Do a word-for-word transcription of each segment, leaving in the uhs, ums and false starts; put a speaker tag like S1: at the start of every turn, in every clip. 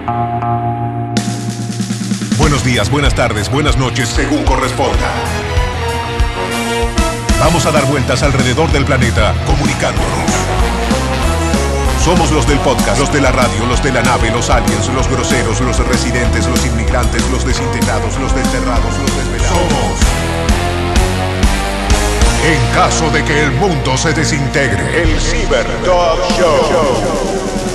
S1: Buenos días, buenas tardes, buenas noches, según corresponda. Vamos a dar vueltas alrededor del planeta, comunicándonos. Somos los del podcast, los de la radio, los de la nave, los aliens, los groseros, los residentes, los inmigrantes, los desintegrados, los desterrados, los desvelados. Somos. En caso de que el mundo se desintegre, el Cyber Dog Show.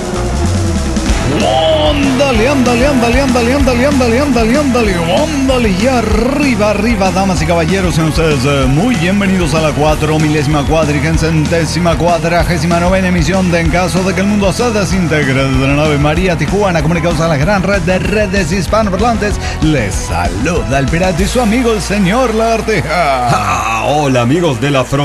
S2: Ándale, ándale, ándale, ándale, ándale, ándale, ándale, ándale, ándale, y arriba, arriba, damas y caballeros, sean ustedes eh, muy bienvenidos a la cuatro milésima cuadrigentésima cuadragésima novena emisión de En caso de que el mundo se desintegre de la nave María Tijuana, comunicados a la gran red de redes hispanoparlantes. Les saluda el pirata y su amigo el señor Lagartija.
S3: Ah, hola amigos de la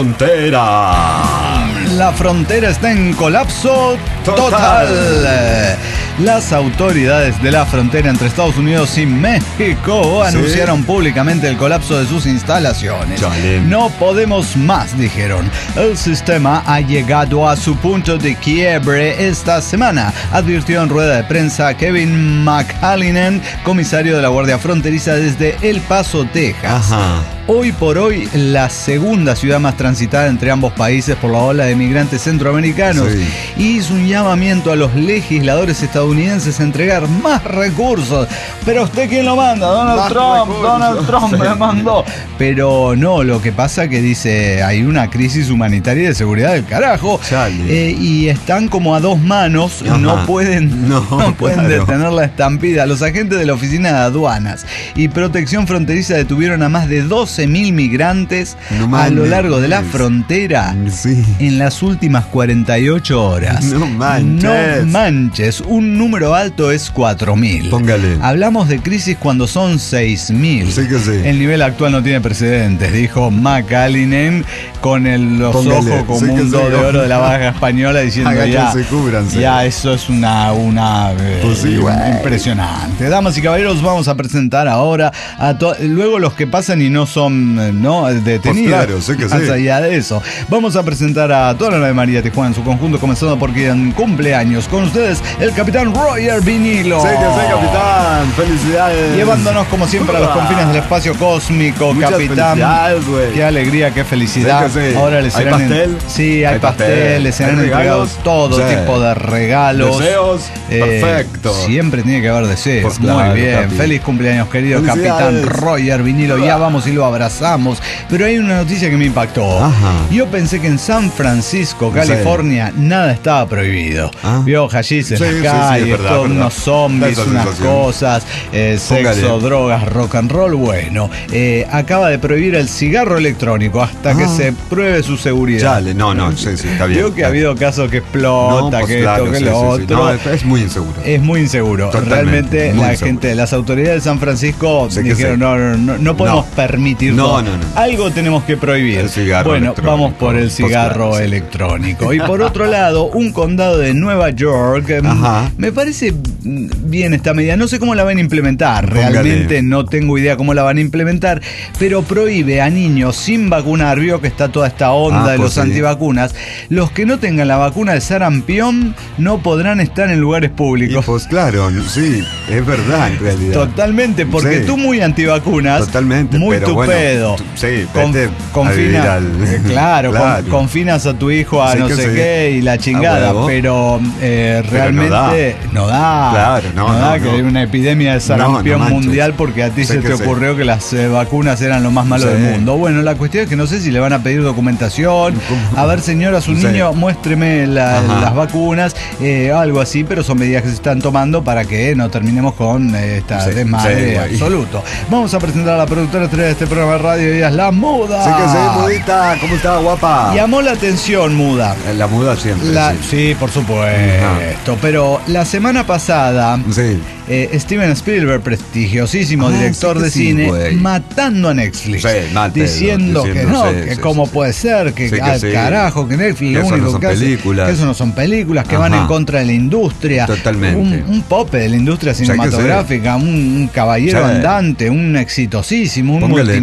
S3: frontera.
S2: La frontera está en colapso total. total. Las autoridades de la frontera entre Estados Unidos y México ¿Sí? anunciaron públicamente el colapso de sus instalaciones. Chale. No podemos más, dijeron. El sistema ha llegado a su punto de quiebre esta semana, advirtió en rueda de prensa Kevin McAleenan, comisario de la Guardia Fronteriza desde El Paso, Texas. Ajá. Hoy por hoy, la segunda ciudad más transitada entre ambos países por la ola de migrantes centroamericanos. Sí. Y hizo un llamamiento a los legisladores estadounidenses a entregar más recursos. Pero ¿usted quién lo manda? Donald más Trump, recursos. Donald Trump sí. me mandó. Pero no, lo que pasa que dice, hay una crisis humanitaria y de seguridad del carajo. Eh, y están como a dos manos, Ajá. no pueden, no, no pueden claro. detener la estampida. Los agentes de la Oficina de Aduanas y Protección Fronteriza detuvieron a más de doce mil migrantes no a lo largo de la frontera sí. en las últimas cuarenta y ocho horas.
S3: No manches.
S2: No manches. Un número alto es cuatro mil.
S3: Póngale.
S2: Hablamos de crisis cuando son seis mil.
S3: Sí que sí.
S2: El nivel actual no tiene precedentes, dijo McAleenan con el, los Póngale. ojos como sí un do sí. de oro de la baja española diciendo ya, ya eso es una, una pues sí, eh, impresionante. Damas y caballeros, vamos a presentar ahora a to- luego los que pasan y no son no detenidos. Pues claro, sé que más sí. allá de eso, vamos a presentar a toda la nave María Tijuana en su conjunto, comenzando por quien cumple años. Con ustedes, el capitán Roger Vinilo.
S3: Sí que sí, capitán. Felicidades.
S2: Llevándonos como siempre a los confines del espacio cósmico. Muchas capitán. Qué alegría, qué felicidad. Sí sí. Ahora les serán
S3: ¿Hay pastel?
S2: En... Sí, hay, hay pastel, pastel, les serán entregados todo sí. tipo de regalos.
S3: Deseos.
S2: Eh,
S3: Perfecto.
S2: Siempre tiene que haber deseos. Pues claro, Muy bien. Capi. Feliz cumpleaños, querido capitán Roger Vinilo. Ya vamos y lo abrazamos. Pero hay una noticia que me impactó. Ajá. Yo pensé que en San Francisco, California, sí. nada estaba prohibido. ¿Ah? Vio hashish en sí, las calles, sí, sí, verdad, todos unos zombies, unas cosas, eh, sexo, drogas, rock and roll. Bueno, eh, acaba de prohibir el cigarro electrónico hasta ah. que se pruebe su seguridad.
S3: Chale, no, no, sí, sí, está bien.
S2: Veo que ha habido casos que explota, no, pues que
S3: claro,
S2: esto, que
S3: sí,
S2: lo
S3: sí,
S2: otro.
S3: Sí. No, es muy inseguro.
S2: Es muy inseguro.
S3: Totalmente,
S2: Realmente
S3: muy
S2: la
S3: inseguro.
S2: gente, las autoridades de San Francisco
S3: sé
S2: dijeron,
S3: sí.
S2: no, no, no, no podemos no. permitir
S3: No, no, no.
S2: Algo tenemos que prohibir.
S3: El cigarro
S2: bueno,
S3: electrónico.
S2: Vamos por el cigarro pues claro, electrónico. Sí. Y por otro lado, un condado de Nueva York, Ajá. me parece bien esta medida. No sé cómo la van a implementar. Póngale. Realmente no tengo idea cómo la van a implementar. Pero prohíbe a niños sin vacunar. Vio que está toda esta onda ah, de pues los sí. antivacunas. Los que no tengan la vacuna de sarampión no podrán estar en lugares públicos.
S3: Y pues claro, sí, es verdad en realidad.
S2: Totalmente, porque sí. tú muy antivacunas.
S3: Totalmente,
S2: muy
S3: pero
S2: tu
S3: bueno,
S2: pedo.
S3: Tú, sí,
S2: Con, confina, al... eh, claro, claro. Con, confinas a tu hijo a sí no sé sí. qué y la chingada, ah, pero eh, realmente pero no da. No da,
S3: claro, no,
S2: no, no da
S3: no,
S2: que hay
S3: no.
S2: una epidemia de sarampión no, no mundial porque a ti sé se te ocurrió sí. que las eh, vacunas eran lo más malo sí. del mundo. Bueno, la cuestión es que no sé si le van a pedir documentación. A ver, señora, su sí. niño, muéstreme la, las vacunas, eh, algo así, pero son medidas que se están tomando para que no terminemos con eh, esta sí. desmadre sí, absoluto. Vamos a presentar a la productora estrella de este programa de radio, ella es La Muda.
S3: Sí que sí, Mudita, ¿cómo está, guapa?
S2: Llamó la atención, Muda.
S3: La Muda siempre.
S2: La, sí. sí, por supuesto. Uh-huh. Pero la semana pasada,
S3: sí.
S2: eh, Steven Spielberg, prestigiosísimo ah, director sí de sí, cine, wey. matando a Netflix. Sí, mátelo, diciendo, diciendo que no, sí, que sí, cómo sí. puede ser, que sí, al que carajo, sí. que Netflix
S3: que
S2: lo único
S3: no
S2: que
S3: películas.
S2: hace, que eso no son películas, que Ajá. van en contra de la industria.
S3: Totalmente.
S2: Un, un pope de la industria cinematográfica, un, un caballero sí. andante, un exitosísimo, un Póngale,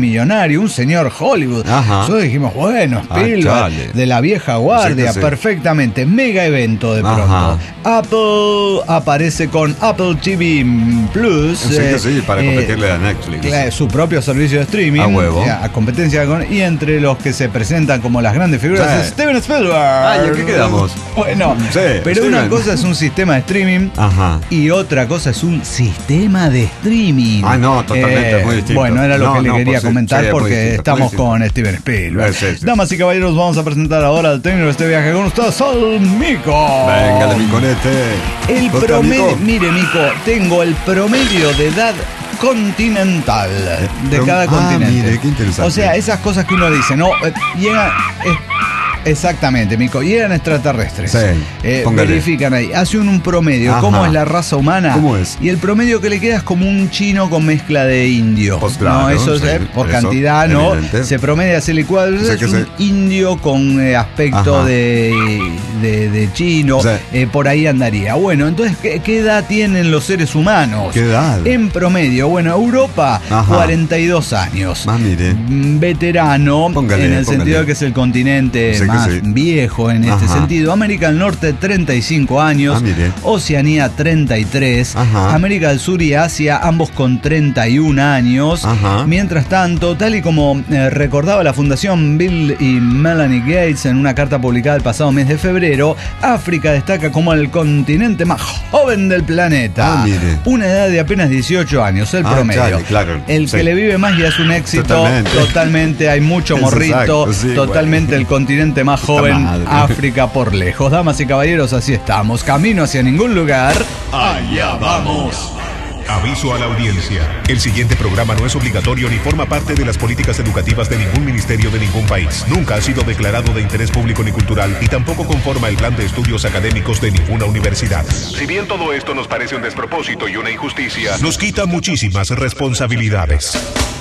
S2: multimillonario, un señor Hollywood.
S3: Ajá.
S2: Nosotros dijimos, bueno, Spielberg,
S3: Ah,
S2: de la vieja guardia,
S3: Sí que sí.
S2: perfectamente. Mega evento de pronto.
S3: Ajá.
S2: Apple aparece con Apple T V Plus.
S3: Sí que
S2: eh,
S3: sí, para
S2: eh,
S3: competirle a Netflix.
S2: Claro, su propio servicio de streaming.
S3: A huevo.
S2: eh, A competencia con. Y entre los que se presentan como las grandes figuras,
S3: Sí.
S2: es Steven Spielberg.
S3: Ay, ¿en qué quedamos?
S2: Bueno,
S3: Sí,
S2: pero
S3: Steven.
S2: una cosa es un sistema de streaming.
S3: Ajá.
S2: Y otra cosa es un sistema de streaming.
S3: Ah, no, totalmente, muy distinto.
S2: Bueno, era lo
S3: No,
S2: que le
S3: no,
S2: quería
S3: pues sí,
S2: comentar
S3: sí, es muy
S2: porque
S3: distinto,
S2: estamos
S3: muy distinto.
S2: con Steven Spielberg.
S3: Sí, sí, sí.
S2: Damas y caballeros, vamos a presentar ahora al técnico de este viaje con ustedes, al Mico.
S3: Venga, de mi conete.
S2: El
S3: ¿Cómo está,
S2: promedio,
S3: Mico?
S2: mire, Mico, tengo el promedio de edad continental de
S3: Pero-
S2: cada
S3: ah,
S2: continente.
S3: mire, qué interesante.
S2: O sea, esas cosas que uno dice, ¿no? Eh, Llega. eh, Exactamente, Mico. Llegan extraterrestres.
S3: Sí,
S2: Eh,
S3: póngale.
S2: verifican ahí. Hace un, un promedio.
S3: Ajá.
S2: ¿Cómo es la raza humana?
S3: ¿Cómo es?
S2: Y el promedio que le queda es como un chino con mezcla de indio.
S3: Pues claro,
S2: no, eso es
S3: sí,
S2: eh, por
S3: eso,
S2: cantidad, ¿no?
S3: evidente.
S2: Se promedia ese licuado.
S3: Sí,
S2: Es
S3: que
S2: un
S3: sí.
S2: indio con eh, aspecto
S3: Ajá.
S2: de, de, de chino.
S3: Sí.
S2: Eh, por ahí andaría. Bueno, entonces, ¿qué, qué edad tienen los seres humanos?
S3: ¿Qué edad?
S2: En promedio, bueno, Europa,
S3: Ajá.
S2: cuarenta y dos años.
S3: Ah, mire.
S2: Mm, Veterano,
S3: Póngale,
S2: en el
S3: póngale.
S2: sentido de que es el continente
S3: Sí que
S2: más
S3: sí.
S2: viejo en este
S3: Ajá.
S2: sentido. América del Norte, treinta y cinco años.
S3: Ah, mire.
S2: Oceanía, treinta y tres.
S3: Ajá.
S2: América del Sur y Asia, ambos con treinta y un años.
S3: Ajá.
S2: Mientras tanto, tal y como eh, recordaba la Fundación Bill y Melanie Gates en una carta publicada el pasado mes de febrero, África destaca como el continente más joven del planeta.
S3: Ah, mire.
S2: Una edad de apenas dieciocho años, el
S3: Ah,
S2: promedio.
S3: chale, claro,
S2: El
S3: sí.
S2: que le vive más ya es un éxito.
S3: Totalmente.
S2: Totalmente, hay mucho
S3: Es
S2: morrito.
S3: exacto, sí,
S2: totalmente
S3: bueno.
S2: el continente más joven,
S3: madre.
S2: África por lejos. Damas y caballeros, así estamos. Camino hacia ningún lugar.
S1: Allá vamos. Aviso a la audiencia. El siguiente programa no es obligatorio ni forma parte de las políticas educativas de ningún ministerio de ningún país. Nunca ha sido declarado de interés público ni cultural y tampoco conforma el plan de estudios académicos de ninguna universidad. Si bien todo esto nos parece un despropósito y una injusticia, nos quita muchísimas responsabilidades.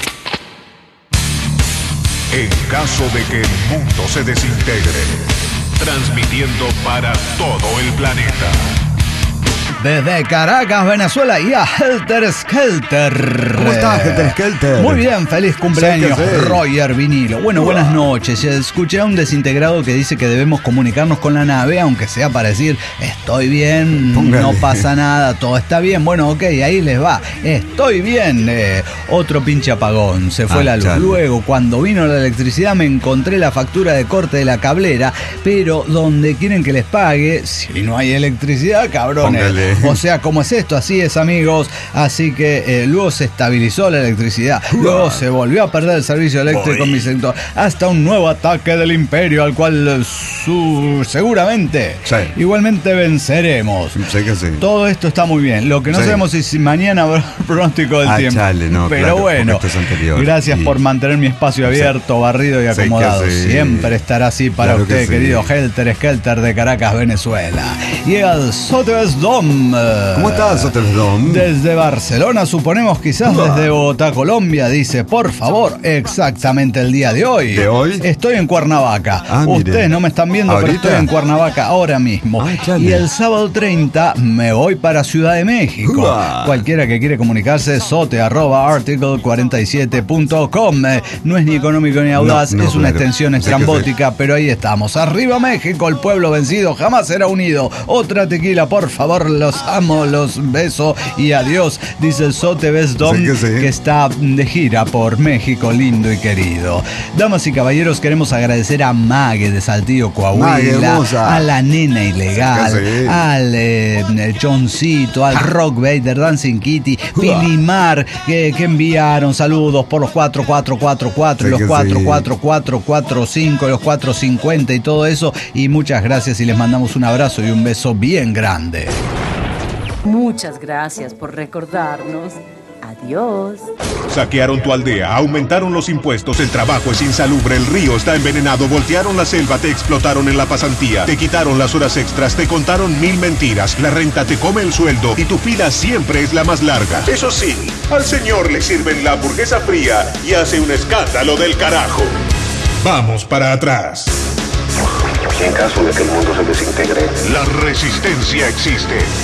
S1: En caso de que el mundo se desintegre, transmitiendo para todo el planeta.
S2: Desde Caracas, Venezuela, y a Helter Skelter.
S3: ¿Cómo estás, Helter Skelter?
S2: Muy bien, feliz cumpleaños,
S3: Sí que sí.
S2: Roger Vinilo. Bueno, buenas noches. Escuché a un desintegrado que dice que debemos comunicarnos con la nave, aunque sea para decir, estoy bien,
S3: Póngale.
S2: no pasa nada, todo está bien. Bueno, ok, ahí les va. Estoy bien. Eh, otro pinche apagón, se fue
S3: Ah,
S2: la luz.
S3: chale.
S2: Luego, cuando vino la electricidad, me encontré la factura de corte de la cablera, pero donde quieren que les pague, si no hay electricidad, cabrones.
S3: Póngale.
S2: O sea, ¿cómo es esto? Así es, amigos. Así que eh, luego se estabilizó la electricidad. Luego se volvió a perder el servicio eléctrico en mi sector. Hasta un nuevo ataque del imperio al cual eh, su- seguramente
S3: Sí.
S2: igualmente venceremos.
S3: Sé que sí.
S2: Todo esto está muy bien. Lo que no
S3: Sí.
S2: sabemos es si mañana habrá pronóstico del
S3: Ah,
S2: tiempo.
S3: chale, no,
S2: Pero
S3: claro,
S2: bueno,
S3: porque esto es anterior.
S2: gracias
S3: Y-
S2: por mantener mi espacio abierto, barrido y
S3: Sí que
S2: acomodado.
S3: sí.
S2: Siempre estará así para
S3: Claro que
S2: usted,
S3: sí.
S2: querido Helter Skelter de Caracas, Venezuela. Y el Sotheby's Dome.
S3: ¿Cómo estás, Sotersdom?
S2: Desde Barcelona, suponemos, quizás
S3: Uah.
S2: desde Bogotá, Colombia, dice, por favor, exactamente el día de hoy.
S3: ¿De hoy?
S2: Estoy en Cuernavaca.
S3: Ah, mire.
S2: Ustedes no me están viendo, pero
S3: ¿Ahorita?
S2: estoy en Cuernavaca ahora mismo.
S3: Ah, chale.
S2: Y el sábado treinta me voy para Ciudad de México.
S3: Uah.
S2: Cualquiera que quiere comunicarse, sote arroba article cuarenta y siete punto com. Eh, No es ni económico ni audaz,
S3: No, no,
S2: es una
S3: claro.
S2: extensión
S3: Sí que sí.
S2: estrambótica, pero ahí estamos. Arriba México, el pueblo vencido jamás será unido. Otra tequila, por favor, los amo, los beso y adiós, dice el Sotheby's Dome,
S3: Sí que sí.
S2: que está de gira por México, lindo y querido. Damas y caballeros, queremos agradecer a Mague de Saltillo,
S3: Mague,
S2: Coahuila,
S3: hermosa.
S2: a la nena ilegal,
S3: Sí que sí.
S2: al eh, Johncito, al Rock Vader, Dancing Kitty, Pilimar, que, que enviaron saludos por los cuatro cuatro cuatro cuatro,
S3: Sí
S2: los
S3: que
S2: cuatro
S3: sí.
S2: cuatro cuatro cuatro cinco, los cuatro cincuenta y todo eso. Y muchas gracias y les mandamos un abrazo y un beso bien grande.
S4: Muchas gracias por recordarnos. Adiós.
S1: Saquearon tu aldea, aumentaron los impuestos, el trabajo es insalubre, el río está envenenado, voltearon la selva, te explotaron en la pasantía, te quitaron las horas extras, te contaron mil mentiras, la renta te come el sueldo y tu fila siempre es la más larga. Eso sí, al señor le sirven la hamburguesa fría y hace un escándalo del carajo. Vamos para atrás.
S5: En caso de que el mundo se desintegre,
S1: La resistencia existe.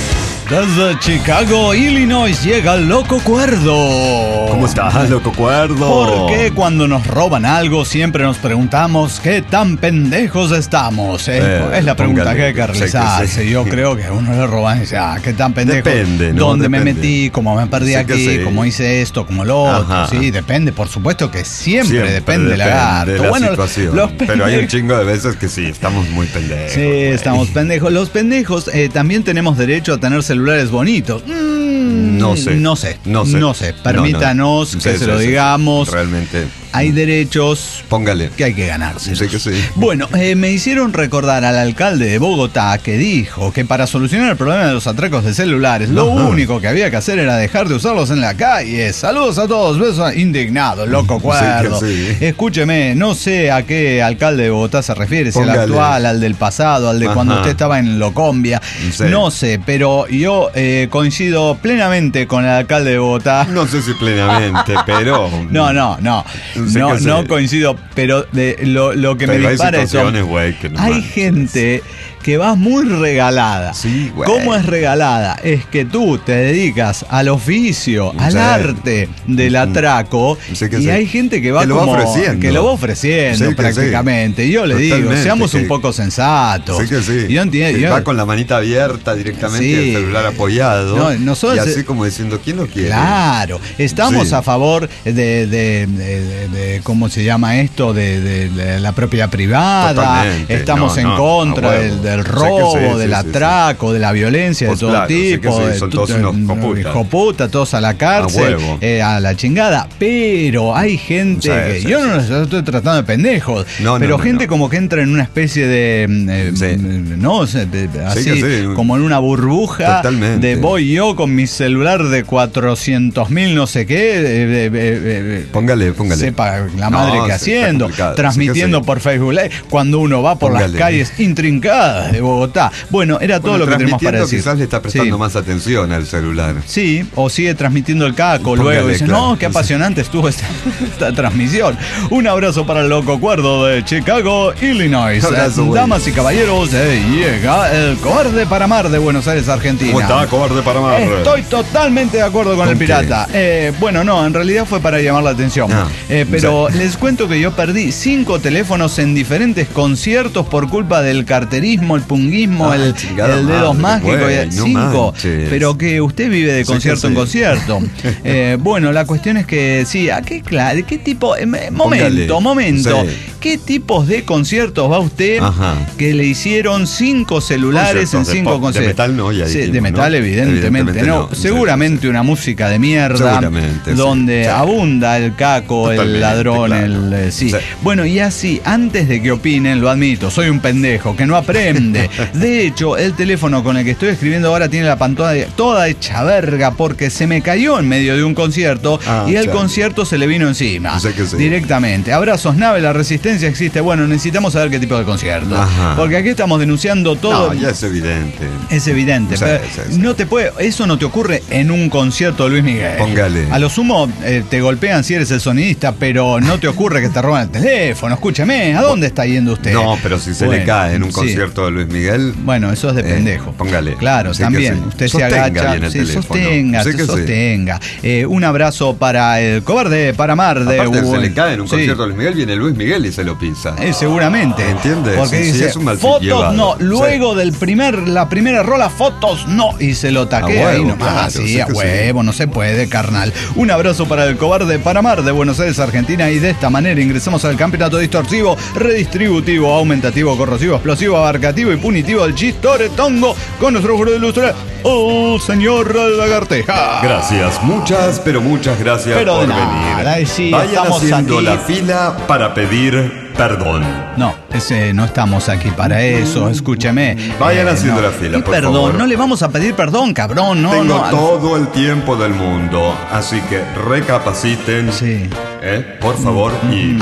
S2: Desde Chicago, Illinois, llega el Loco Cuerdo.
S3: ¿Cómo estás, Loco Cuerdo?
S2: Porque cuando nos roban algo siempre nos preguntamos qué tan pendejos estamos. ¿eh?
S3: Eh,
S2: es la pregunta
S3: póngale,
S2: que hay que realizarse.
S3: sí que sí.
S2: Yo creo que a uno le roban y dice, ah, qué tan pendejo.
S3: Depende, ¿no?
S2: ¿Dónde
S3: Depende.
S2: me metí? ¿Cómo me perdí
S3: Sí que
S2: aquí?
S3: sí.
S2: ¿Cómo hice esto? ¿Cómo lo otro?
S3: Ajá.
S2: Sí, depende. Por supuesto que siempre,
S3: Siempre
S2: depende del
S3: depende
S2: lagarto.
S3: de la
S2: bueno,
S3: situación.
S2: los
S3: Pero hay un
S2: pendejos-
S3: chingo de veces que sí, estamos muy pendejos.
S2: Sí,
S3: güey.
S2: estamos pendejos. Los pendejos eh, también tenemos derecho a tener celulares bonitos. Mm,
S3: No sé.
S2: No sé.
S3: No sé.
S2: No sé.
S3: No, no.
S2: Permítanos que
S3: Sí,
S2: se
S3: sí,
S2: lo
S3: sí.
S2: digamos.
S3: Realmente.
S2: Hay derechos
S3: Póngale.
S2: que hay que ganarse.
S3: Sí que sí.
S2: Bueno, eh, me hicieron recordar al alcalde de Bogotá que dijo que para solucionar el problema de los atracos de celulares, lo
S3: Ajá.
S2: único que había que hacer era dejar de usarlos en la calle. Saludos a todos, besos indignado, loco cuerdo.
S3: Sí que sí.
S2: Escúcheme, no sé a qué alcalde de Bogotá se refiere, si al
S3: Póngale.
S2: actual, al del pasado, al de
S3: Ajá.
S2: cuando usted estaba en Locombia.
S3: Sí.
S2: No sé, pero yo eh, coincido plenamente con el alcalde de Bogotá.
S3: No sé si plenamente, pero.
S2: No, no, no.
S3: Sí
S2: No,
S3: que sí.
S2: no coincido, pero de, lo, lo que
S3: Pero
S2: me
S3: hay
S2: dispara es.
S3: situaciones, güey, que no
S2: Hay
S3: manches.
S2: gente que va muy regalada.
S3: Sí, güey.
S2: ¿Cómo es regalada? Es que tú te dedicas al oficio, al
S3: Sí.
S2: arte del atraco,
S3: Sí que
S2: y
S3: sí.
S2: hay gente que va
S3: Que lo va
S2: como
S3: ofreciendo.
S2: que lo va ofreciendo
S3: Sí que
S2: prácticamente. Y yo le digo,
S3: Totalmente,
S2: seamos un
S3: que-
S2: poco sensatos.
S3: Sí que sí.
S2: Y yo entiendo.
S3: Que
S2: yo-
S3: va con la manita abierta directamente
S2: Sí.
S3: y el celular apoyado.
S2: No, nosotros-
S3: y así como diciendo, ¿quién lo quiere?
S2: Claro, estamos
S3: Sí.
S2: a favor de, de, de- de- de- ¿cómo se llama esto? De, de- de la propiedad privada.
S3: Totalmente.
S2: Estamos
S3: No,
S2: en
S3: no,
S2: contra
S3: a huevo.
S2: del, del
S3: Sé que
S2: robo,
S3: sí, sí,
S2: del
S3: sí,
S2: atraco, de la violencia
S3: Pues
S2: de todo
S3: claro, sé que
S2: tipo.
S3: sí,
S2: de
S3: son
S2: tu-
S3: todos unos
S2: mm,
S3: hijoputas.
S2: hijoputa, todos a la cárcel,
S3: A huevo.
S2: eh, a la chingada. Pero hay gente
S3: Sí,
S2: que.
S3: sí,
S2: yo
S3: sí.
S2: no los estoy tratando de pendejos,
S3: No, no,
S2: pero
S3: no,
S2: gente
S3: no.
S2: como que entra en una especie de. mm, eh,
S3: Sí.
S2: mm, No, sé, de- de- así,
S3: que sí.
S2: como en una burbuja
S3: Totalmente.
S2: de voy yo con mi celular de cuatrocientos mil no sé qué, eh, eh, eh, eh,
S3: Póngale, póngale.
S2: sepa la
S3: No,
S2: madre que
S3: sí, está
S2: haciendo,
S3: complicado.
S2: transmitiendo
S3: Sí que sí.
S2: por Facebook Live, cuando uno va por las
S3: Póngale.
S2: calles intrincadas de Bogotá. Bueno, era todo
S3: Bueno,
S2: lo que tenemos para
S3: transmitiendo
S2: decir.
S3: quizás le está prestando
S2: Sí.
S3: más atención al celular.
S2: Sí, o sigue transmitiendo el caco
S3: Póngale,
S2: luego. Dice,
S3: claro.
S2: no, qué apasionante estuvo esta, esta transmisión. Un abrazo para el Loco Cuerdo de Chicago, Illinois.
S3: Abrazo,
S2: Eh,
S3: güey.
S2: Damas y caballeros, eh, llega el Cobarde para Mar de Buenos Aires, Argentina.
S3: ¿Cómo está, cobarde para mar?
S2: Estoy totalmente de acuerdo con
S3: ¿Con
S2: el
S3: qué?
S2: pirata. Eh, bueno, no, en realidad fue para llamar la atención.
S3: Ah,
S2: Eh, pero
S3: sí.
S2: les cuento que yo perdí cinco teléfonos en diferentes conciertos por culpa del carterismo, el punguismo,
S3: Ah,
S2: el,
S3: chingada
S2: el dedos
S3: madre,
S2: mágicos.
S3: güey,
S2: y-
S3: no
S2: cinco.
S3: manches.
S2: Pero que usted vive de
S3: Sí
S2: concierto
S3: que
S2: en
S3: sí.
S2: concierto. Eh, bueno, la cuestión es que sí, ¿a qué, cla- qué tipo? eh, me- momento,
S3: Póngale.
S2: momento.
S3: Sí.
S2: ¿Qué tipos de conciertos va usted
S3: Ajá.
S2: que le hicieron cinco celulares
S3: Conciertos
S2: en
S3: de
S2: cinco
S3: pop, de
S2: conciertos?
S3: metal no, ya
S2: Sí,
S3: dijimos,
S2: de
S3: ¿no?
S2: metal, evidentemente,
S3: Evidentemente
S2: no.
S3: no. Sí,
S2: Seguramente
S3: sí, sí.
S2: una música de mierda.
S3: Seguramente, sí.
S2: Donde
S3: Sí.
S2: abunda el caco, el
S3: Totalmente,
S2: ladrón,
S3: claro.
S2: el. eh, sí.
S3: Sí.
S2: Bueno, y así, antes de que opinen, lo admito, soy un pendejo que no aprende. De hecho, el teléfono con el que estoy escribiendo ahora tiene la pantalla toda hecha verga porque se me cayó en medio de un concierto
S3: Ah,
S2: y el
S3: chale.
S2: concierto se le vino encima.
S3: Sé que sí.
S2: Directamente. Abrazos, nave, la resistencia existe. Bueno, necesitamos saber qué tipo de concierto.
S3: Ajá.
S2: Porque aquí estamos denunciando todo.
S3: No, ya es evidente.
S2: Es evidente,
S3: Sí,
S2: pero
S3: sí, sí.
S2: no te puede, eso no te ocurre en un concierto de Luis Miguel.
S3: Póngale.
S2: A lo sumo eh, te golpean si eres el sonidista, pero no te ocurre que te roban el teléfono. Escúchame, ¿a dónde está yendo usted?
S3: No, pero si se le
S2: Bueno,
S3: cae en un
S2: sí.
S3: concierto de Luis Miguel.
S2: Bueno, eso es de
S3: Eh,
S2: pendejo.
S3: póngale.
S2: Claro,
S3: Sí que
S2: también.
S3: sí.
S2: Usted
S3: Sostenga
S2: se agacha.
S3: bien el
S2: Sí,
S3: teléfono.
S2: sostenga,
S3: Sí que sí.
S2: sostenga. Eh, un abrazo para el cobarde, para Mar de
S3: Aparte, se
S2: Uy.
S3: le cae en un
S2: Sí.
S3: concierto de Luis Miguel, viene Luis Miguel y se lo pisa.
S2: Eh, seguramente.
S3: ¿Entiendes?
S2: Porque
S3: Sí, sí,
S2: dice,
S3: es un mal
S2: fotos
S3: llevado.
S2: no,
S3: Sí.
S2: luego del primer, la primera rola, fotos no, y se lo taquea
S3: A
S2: ahí
S3: huevo,
S2: nomás.
S3: claro,
S2: sí,
S3: sí
S2: a
S3: que sí.
S2: huevo, no se puede, carnal. Un abrazo para el cobarde Panamar de Buenos Aires, Argentina, y de esta manera ingresamos al campeonato distorsivo, redistributivo, aumentativo, corrosivo, explosivo, abarcativo y punitivo del chistoretongo con nuestro jurado ilustre, el señor Lagarteja.
S3: Gracias, muchas, pero muchas gracias
S2: Pero de
S3: por
S2: nada,
S3: venir.
S2: sí,
S3: Vayan
S2: estamos
S3: haciendo
S2: aquí.
S3: la fila para pedir perdón.
S2: No, ese, no estamos aquí para eso, escúcheme.
S3: Vayan
S2: Eh,
S3: haciendo
S2: no.
S3: la fila,
S2: Y
S3: por
S2: perdón,
S3: favor.
S2: no le vamos a pedir perdón, cabrón, no,
S3: Tengo
S2: no. al-
S3: todo el tiempo del mundo, así que recapaciten.
S2: Sí.
S3: ¿Eh? Por favor, y...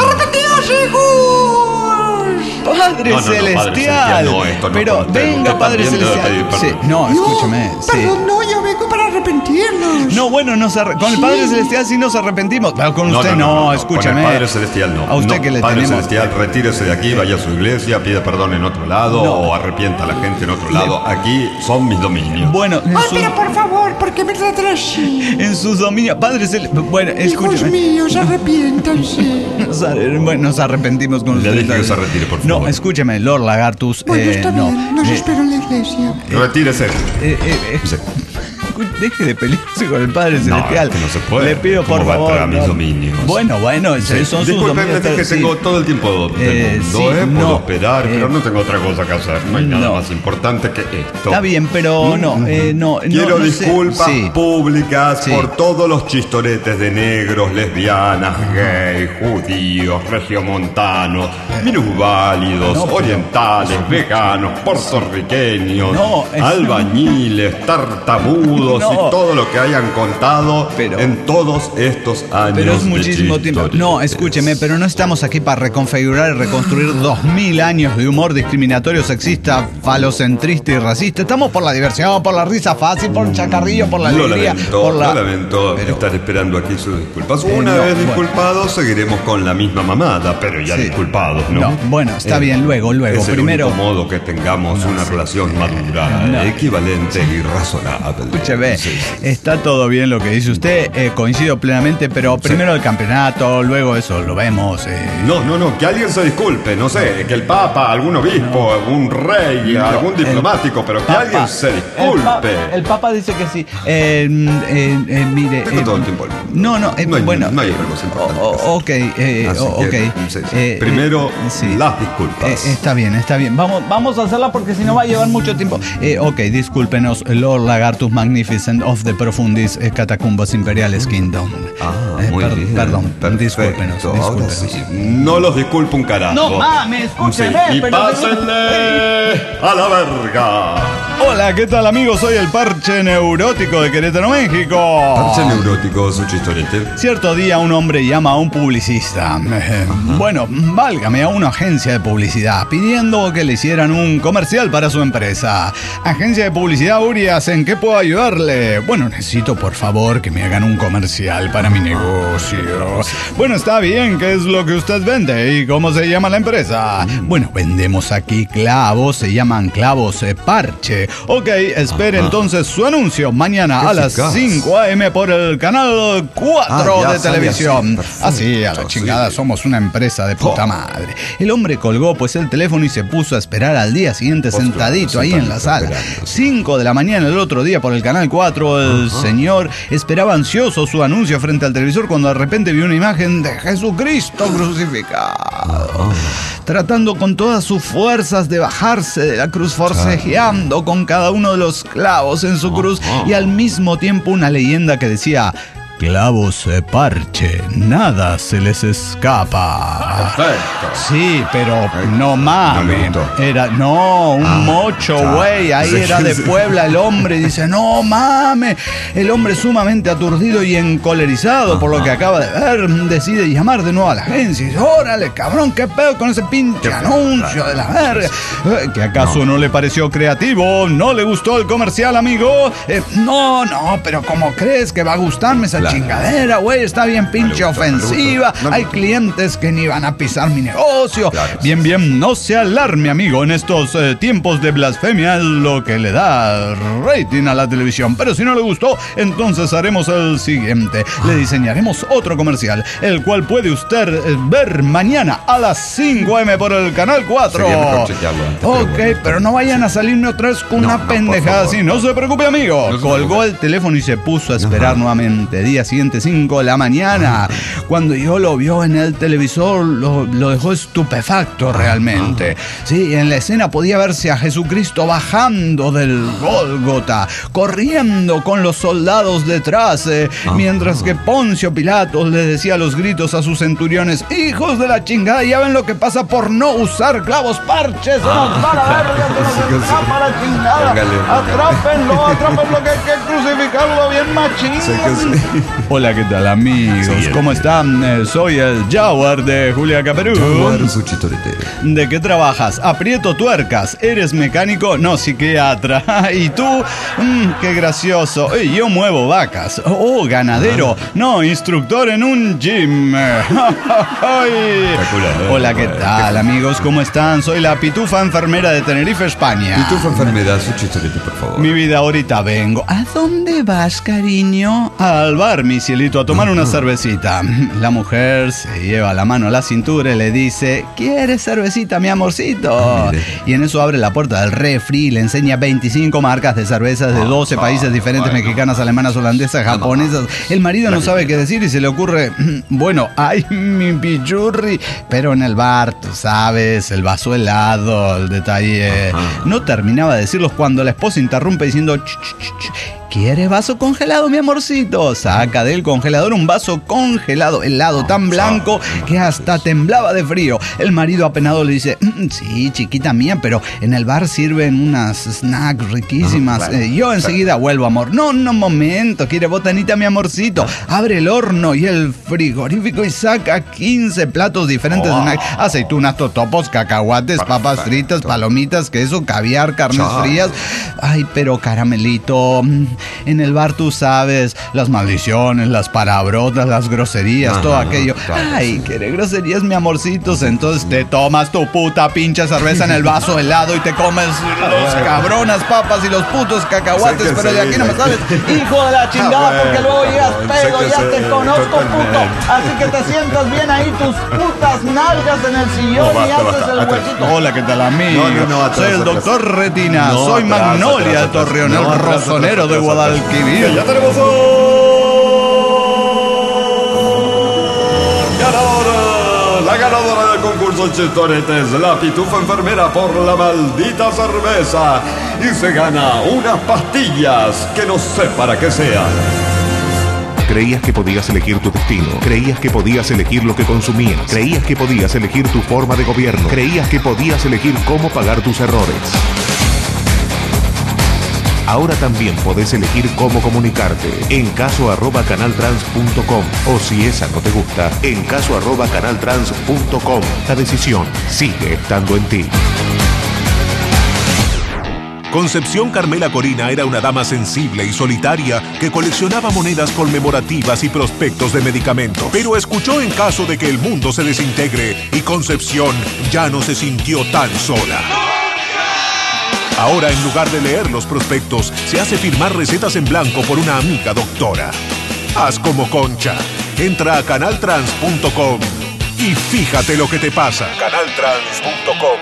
S2: Padre
S3: No, no, no, Padre
S2: Celestial.
S3: Celestial, no, esto no
S2: pero
S3: con usted.
S2: venga,
S3: Usted
S2: Padre
S3: también debe
S2: Celestial.
S3: pedir
S2: Sí,
S3: perdón.
S2: no, escúchame. Sí.
S5: Perdón, no, ya ve algo para arrepentirnos.
S2: No, bueno, nos arre- con el
S5: Sí.
S2: Padre Celestial sí nos arrepentimos. Pero con
S3: No,
S2: usted
S3: no,
S2: no,
S3: no, no, no.
S2: escúchame.
S3: Con el Padre Celestial no.
S2: A usted
S3: No,
S2: que le
S3: Padre
S2: tenemos...
S3: Celestial, retírese de aquí, vaya a su iglesia, pida perdón en otro lado
S2: No.
S3: o arrepienta a la gente en otro lado. Aquí son mis dominios.
S2: Bueno, en,
S5: Ay,
S2: su-
S5: pero por favor, ¿por qué me tratan así?
S2: en sus dominios... Padre Celestial... Bueno,
S5: Hijos
S2: escúcheme.
S5: míos, arrepiéntanse.
S2: Nos, ar- bueno, nos arrepentimos con
S3: Le
S2: usted.
S3: dije que se retire, por
S2: No,
S3: favor.
S2: escúcheme, Lord Lagartus.
S5: Bueno,
S2: eh,
S5: está
S2: no,
S5: bien, los
S2: eh,
S5: espero en la iglesia.
S3: Retírese.
S2: eh, eh, eh,
S3: Sí.
S2: Deje de pelearse con el Padre Celestial.
S3: es que no se puede.
S2: Le pido
S3: ¿Cómo
S2: por
S3: va a
S2: favor.
S3: entrar a mis
S2: no.
S3: dominios?
S2: Bueno, bueno, esos son sus
S3: Disculpen,
S2: dominios.
S3: es que
S2: sí.
S3: tengo todo el tiempo del
S2: Eh,
S3: mundo,
S2: sí,
S3: ¿eh?
S2: no,
S3: Puedo esperar,
S2: eh,
S3: pero no tengo otra cosa que hacer. No hay nada
S2: no.
S3: más importante que esto.
S2: Está bien, pero no, eh, no.
S3: Quiero
S2: no, no sé.
S3: disculpas
S2: Sí.
S3: públicas
S2: Sí.
S3: por todos los chistoretes de negros, lesbianas, gays, judíos, regiomontanos, minusválidos,
S2: No, pero-
S3: orientales, veganos, puertorriqueños,
S2: No, es-
S3: albañiles, tartamudos
S2: No.
S3: y todo lo que hayan contado
S2: Pero-
S3: en todos estos años.
S2: Pero es
S3: de
S2: muchísimo tiempo. No,
S3: chistoretes.
S2: escúcheme, pero no estamos aquí para reconfigurar y reconstruir dos mil años de humor discriminatorio, sexista, falocentrista y racista. Estamos por la diversión, por la risa fácil, por el chacarrillo, por la
S3: Lo
S2: alegría,
S3: lamento,
S2: por la...
S3: lo lamento
S2: Pero-
S3: estar esperando aquí sus disculpas.
S2: Eh,
S3: Una
S2: no,
S3: vez
S2: bueno.
S3: disculpados, seguiremos con la misma mamada, pero ya
S2: Sí.
S3: disculpados, ¿no?
S2: No, bueno, está
S3: Eh,
S2: bien, luego, luego.
S3: Es el
S2: Primero-
S3: único modo que tengamos una relación madura,
S2: No.
S3: equivalente y razonable.
S2: Escúcheme,
S3: Sí, sí.
S2: está todo bien lo que dice usted, eh, coincido plenamente, pero primero el campeonato, luego eso lo vemos. eh.
S3: No, no, no, que alguien se disculpe, no sé, que el Papa, algún obispo, un rey, algún
S2: el
S3: diplomático, pero que
S2: Papa-
S3: alguien se
S2: El,
S3: disculpe.
S2: pa- el Papa dice que sí. Eh, eh, eh, mire.
S3: Tengo
S2: eh,
S3: todo el tiempo del mundo.
S2: No, no, eh,
S3: No hay-
S2: bueno.
S3: no hay otra cosa importante
S2: o-
S3: que hacer.
S2: o- ok, eh,
S3: Así
S2: o-
S3: que,
S2: ok.
S3: sí, sí.
S2: Eh,
S3: Primero,
S2: eh, sí.
S3: las disculpas.
S2: Eh, está bien, está bien. Vamos, vamos a hacerla porque si no va a llevar mucho tiempo. Eh, ok, discúlpenos, Lord Lagartus Magnificent of the Profundis eh, Catacumbas Imperiales Kingdom.
S3: Ah,
S2: Eh,
S3: muy
S2: per-
S3: bien.
S2: Perdón,
S3: Perfecto.
S2: discúlpenos,
S3: Ahora
S2: discúlpenos.
S3: sí. No los disculpo un carajo.
S2: No mames, escúcheme,
S3: Sí. Y
S2: pero-
S3: pásenle a la verga.
S2: Hola, ¿qué tal amigos? Soy el Parche Neurótico de Querétaro, México.
S3: Parche neurótico, su chistorete.
S2: Cierto día un hombre llama a un publicista, eh, bueno, válgame, a una agencia de publicidad, pidiendo que le hicieran un comercial para su empresa. Agencia de publicidad Urias, ¿en qué puedo ayudarle? Bueno, necesito por favor que me hagan un comercial para mi negocio. Bueno, está bien, ¿qué es lo que usted vende y cómo se llama la empresa? Bueno, vendemos aquí clavos, se llaman clavos eh, Parche. Ok, espere entonces su anuncio mañana
S3: Qué
S2: a las
S3: eficaz.
S2: cinco a eme por el canal cuatro
S3: Ah, ya
S2: de
S3: sale
S2: televisión.
S3: así, perfecto,
S2: Así, a la chingada,
S3: sí.
S2: somos una empresa de puta
S3: Oh.
S2: madre. El hombre colgó pues el teléfono y se puso a esperar al día siguiente
S3: Pues
S2: sentadito
S3: claro,
S2: ahí en la
S3: sentadito
S2: sala.
S3: esperando, sí.
S2: cinco de la mañana el otro día por el canal cuatro, el señor esperaba ansioso su anuncio frente al televisor cuando de repente vio una imagen de Jesucristo crucificado. Tratando con todas sus fuerzas de bajarse de la cruz, forcejeando con cada uno de los clavos en su cruz y al mismo tiempo una leyenda que decía: clavos de Parche, nada se les escapa.
S3: Perfecto.
S2: Sí, pero no
S3: No le
S2: mames.
S3: gustó.
S2: Era, no, un
S3: Ah,
S2: mocho,
S3: claro.
S2: güey. Ahí
S3: Sí,
S2: era de
S3: sí.
S2: Puebla el hombre. Dice, no mames. El hombre sumamente aturdido y encolerizado por lo que acaba de ver, decide llamar de nuevo a la agencia. Y dice, órale, cabrón, qué pedo con ese pinche
S3: Qué pedo,
S2: anuncio
S3: claro.
S2: de la verga. Eh, ¿Que acaso no.
S3: No.
S2: le pareció creativo? ¿No le gustó el comercial, amigo? Eh, no, no, pero ¿cómo crees que va a gustarme esa
S3: Claro.
S2: chingadera, güey? Está bien pinche
S3: No le gustó, no le
S2: ofensiva.
S3: gustó. No le
S2: Hay
S3: gustó.
S2: clientes que ni van a pisar mi negocio.
S3: Claro.
S2: Bien, bien, no se alarme, amigo. En estos eh, tiempos de blasfemia es lo que le da rating a la televisión. Pero si no le gustó, entonces haremos el siguiente. Le diseñaremos otro comercial, el cual puede usted eh, ver mañana a las cinco a eme por el canal cuatro.
S3: Sería mejor chequearlo antes, pero
S2: Ok,
S3: bueno.
S2: pero no vayan a salirme otra vez con
S3: No,
S2: una
S3: no, por
S2: pendejada
S3: favor.
S2: así. No se preocupe, amigo.
S3: No se
S2: Colgó
S3: preocupe.
S2: el teléfono y se puso a esperar nuevamente. Día siguiente, cinco de la mañana. Cuando yo lo vio en el televisor, lo, lo dejó estupefacto realmente. Sí, en la escena podía verse a Jesucristo bajando del Gólgota, corriendo con los soldados detrás, eh, mientras que Poncio Pilatos le decía a los gritos a sus centuriones: hijos de la chingada, ya ven lo que pasa por no usar clavos parches, se nos va la verga, se nos escapa la chingada.
S3: Póngale, póngale.
S2: Atrápenlo, atrápenlo, que hay que crucificarlo bien machín.
S3: Sé que sí.
S2: Hola, ¿qué tal, amigos?
S3: Siguiente.
S2: ¿Cómo están? Eh, soy el Jaguar de Julia Caperú. ¿De qué trabajas? Aprieto tuercas. ¿Eres mecánico? No, psiquiatra. ¿Y tú? Mm, qué gracioso. Eh, yo muevo vacas. Oh, ganadero. No, instructor en un gym. Ay. Hola, ¿qué tal, amigos? ¿Cómo están? Soy la Pitufa enfermera de Tenerife, España.
S3: Pitufa enfermedad, su chistorete, por favor.
S2: Mi vida, ahorita vengo. ¿A dónde vas, cariño? Al bar, mi cielito, a tomar una cervecita. La mujer se lleva la mano a la cintura y le dice: ¿quieres cervecita, mi amorcito?
S3: Ah,
S2: y en eso abre la puerta del refri y le enseña veinticinco marcas de cervezas de doce países diferentes,
S3: bueno.
S2: mexicanas, alemanas, holandesas, japonesas. El marido no sabe qué decir y se le ocurre: bueno, ay, mi pichurri. Pero en el bar, tú sabes, el vaso helado, el detalle.
S3: Ajá.
S2: No terminaba de decirlos cuando la esposa interrumpe diciendo: ch, ch, ch, ch. ¿Quieres vaso congelado, mi amorcito? Saca del congelador un vaso congelado, helado, tan blanco que hasta temblaba de frío. El marido apenado le dice: mm, sí, chiquita mía, pero en el bar sirven unas snacks riquísimas.
S3: Claro.
S2: Eh, yo enseguida vuelvo, amor. No, no, momento. ¿Quiere botanita, mi amorcito? Abre el horno y el frigorífico y saca quince platos diferentes de snacks. Aceitunas, totopos, cacahuates, papas fritas, palomitas, queso, caviar, carnes
S3: Chao.
S2: frías. Ay, pero caramelito, en el bar tú sabes, las maldiciones, las palabrotas, las groserías,
S3: Ajá,
S2: todo aquello.
S3: claro,
S2: Ay, ¿qué groserías, mi amorcitos? Entonces te tomas tu puta pinche cerveza en el vaso helado y te comes los cabronas papas y los putos cacahuates,
S3: Sé que
S2: pero de
S3: sí,
S2: aquí no me
S3: sé
S2: sabes.
S3: que-
S2: Hijo de la chingada,
S3: Ah, bueno,
S2: porque luego llegas
S3: sé
S2: pedo,
S3: que
S2: ya
S3: sí,
S2: te conozco,
S3: totalmente.
S2: puto. Así que te sientas bien ahí, tus putas nalgas en el sillón
S3: No, basta,
S2: y haces
S3: basta,
S2: el
S3: basta.
S2: huesito. Hola, ¿qué tal, amigo?
S3: No, no, no, atrás,
S2: Soy el
S3: atrás.
S2: doctor Retina,
S3: No,
S2: soy
S3: atrás,
S2: Magnolia
S3: atrás,
S2: de
S3: atrás.
S2: Torreón,
S3: No,
S2: el
S3: atrás, atrás,
S2: rosonero de
S3: atrás,
S2: Guadalquivir.
S3: atrás.
S2: Ya tenemos
S3: Ganadora, la ganadora del concurso Chistorete es la Pitufa enfermera por la maldita cerveza y se gana unas pastillas que no sé para qué sean.
S1: Creías que podías elegir tu destino. Creías que podías elegir lo que consumías. Creías que podías elegir tu forma de gobierno. Creías que podías elegir cómo pagar tus errores. Ahora también podés elegir cómo comunicarte. En caso arroba canaltrans punto com. O si esa no te gusta, en caso arroba canaltrans punto com. La decisión sigue estando en ti. Concepción Carmela Corina era una dama sensible y solitaria que coleccionaba monedas conmemorativas y prospectos de medicamentos. Pero escuchó en caso de que el mundo se desintegre y Concepción ya no se sintió tan sola. Ahora, en lugar de leer los prospectos, se hace firmar recetas en blanco por una amiga doctora. Haz como Concha. Entra a canaltrans punto com y fíjate lo que te pasa. canaltrans punto com.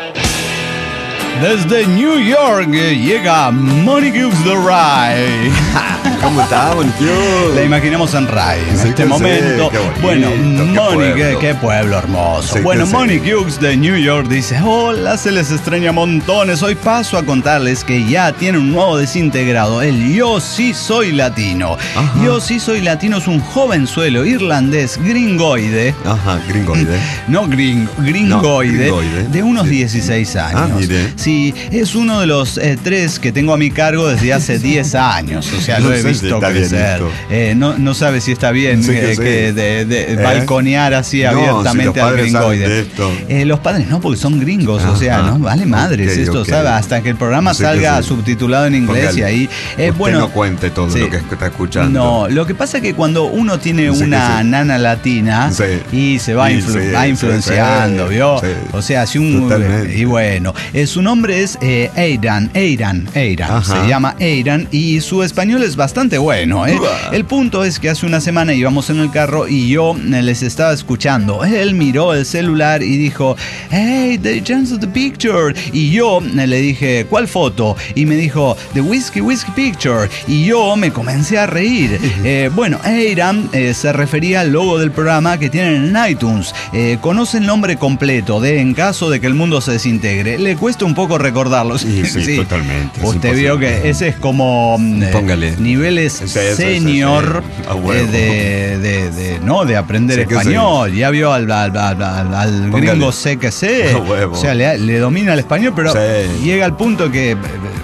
S2: Desde New York eh, llega Monique Hughes de Rai.
S3: ¿Cómo está, Bonquio?
S2: La imaginamos en Rai en
S3: Sí
S2: este
S3: que sí,
S2: momento.
S3: qué bonito,
S2: bueno,
S3: qué
S2: Monique,
S3: pueblo.
S2: qué pueblo hermoso.
S3: Sí
S2: bueno,
S3: que sí.
S2: Monique Hughes de New York dice: hola, se les extraña montones. Hoy paso a contarles que ya tiene un nuevo desintegrado. El Yo Sí Soy Latino.
S3: Ajá.
S2: Yo Sí Soy Latino es un jovenzuelo irlandés gringoide.
S3: Ajá, gringoide.
S2: No gring, gringoide,
S3: No, gringoide.
S2: de unos
S3: Sí.
S2: dieciséis años.
S3: Ah, mire.
S2: Sí, es uno de los eh, tres que tengo a mi cargo desde hace diez años. O sea,
S3: No
S2: lo he
S3: sé si
S2: visto
S3: está bien
S2: crecer.
S3: esto.
S2: Eh, no, no sabe si está bien
S3: Sí que
S2: eh,
S3: sí.
S2: que de, de
S3: ¿Eh?
S2: balconear así
S3: No,
S2: abiertamente
S3: si los
S2: al
S3: padres saben de
S2: gringoide.
S3: esto.
S2: Eh, los padres no, porque son gringos. O sea,
S3: Ajá.
S2: no vale madres
S3: Ok,
S2: esto,
S3: ok.
S2: ¿sabe? Hasta que el programa
S3: Sí que
S2: salga
S3: sí.
S2: subtitulado en inglés
S3: Póngale.
S2: y ahí. eh,
S3: Usted
S2: bueno,
S3: no cuente todo
S2: sí.
S3: lo que está escuchando.
S2: No, lo que pasa es que cuando uno tiene
S3: Sí que
S2: una
S3: sí.
S2: nana latina
S3: Sí.
S2: y se va,
S3: Y
S2: influ-
S3: sí,
S2: va
S3: sí,
S2: influenciando,
S3: sí,
S2: ¿vio?
S3: sí.
S2: O sea, si un...
S3: Totalmente.
S2: Y bueno, eh, su nombre es eh, Aidan, Aidan, Aidan.
S3: Ajá.
S2: Se llama Aidan y su español es bastante bueno, ¿eh?
S3: Uah.
S2: El punto es que hace una semana íbamos en el carro y yo eh, les estaba escuchando. Él miró el celular y dijo: hey, the chance of the picture. Y yo eh, le dije: ¿cuál foto? Y me dijo: the whiskey whiskey picture. Y yo me comencé a reír. Eh, bueno, Aidan eh, se refería al logo del programa que tienen en iTunes. Eh, conoce el nombre completo de En caso de que el mundo se desintegre. Le cuesta un poco recordarlo.
S3: Sí, sí, totalmente, es
S2: Usted vio
S3: imposible.
S2: que ese es como mm, eh,
S3: Póngale.
S2: niveles
S3: Sí, sí, sí,
S2: senior
S3: sí. A huevo.
S2: eh, de, de, de- no, de aprender
S3: Sí que
S2: español. Ya vio al, al, al- al- al
S3: Póngale.
S2: gringo sé que sé.
S3: A huevo.
S2: O sea, le, le domina el español, pero
S3: Sí.
S2: llega al punto que eh,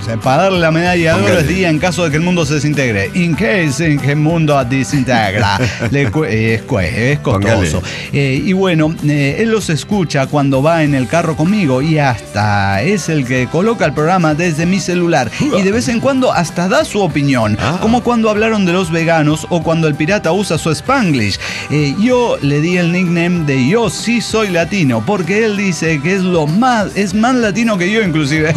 S2: O sea, para darle la medalla de oro es día en caso de que el mundo se desintegre. In case en que el mundo desintegra. Le cu- eh, es, cu- es costoso. Eh, y bueno, eh, él los escucha cuando va en el carro conmigo y hasta es el que coloca el programa desde mi celular. Y de vez en cuando hasta da su opinión.
S3: Ah.
S2: Como cuando hablaron de los veganos o cuando el pirata usa su Spanglish. Eh, yo le di el nickname de Yo sí soy latino porque él dice que es lo más, es más latino que yo inclusive.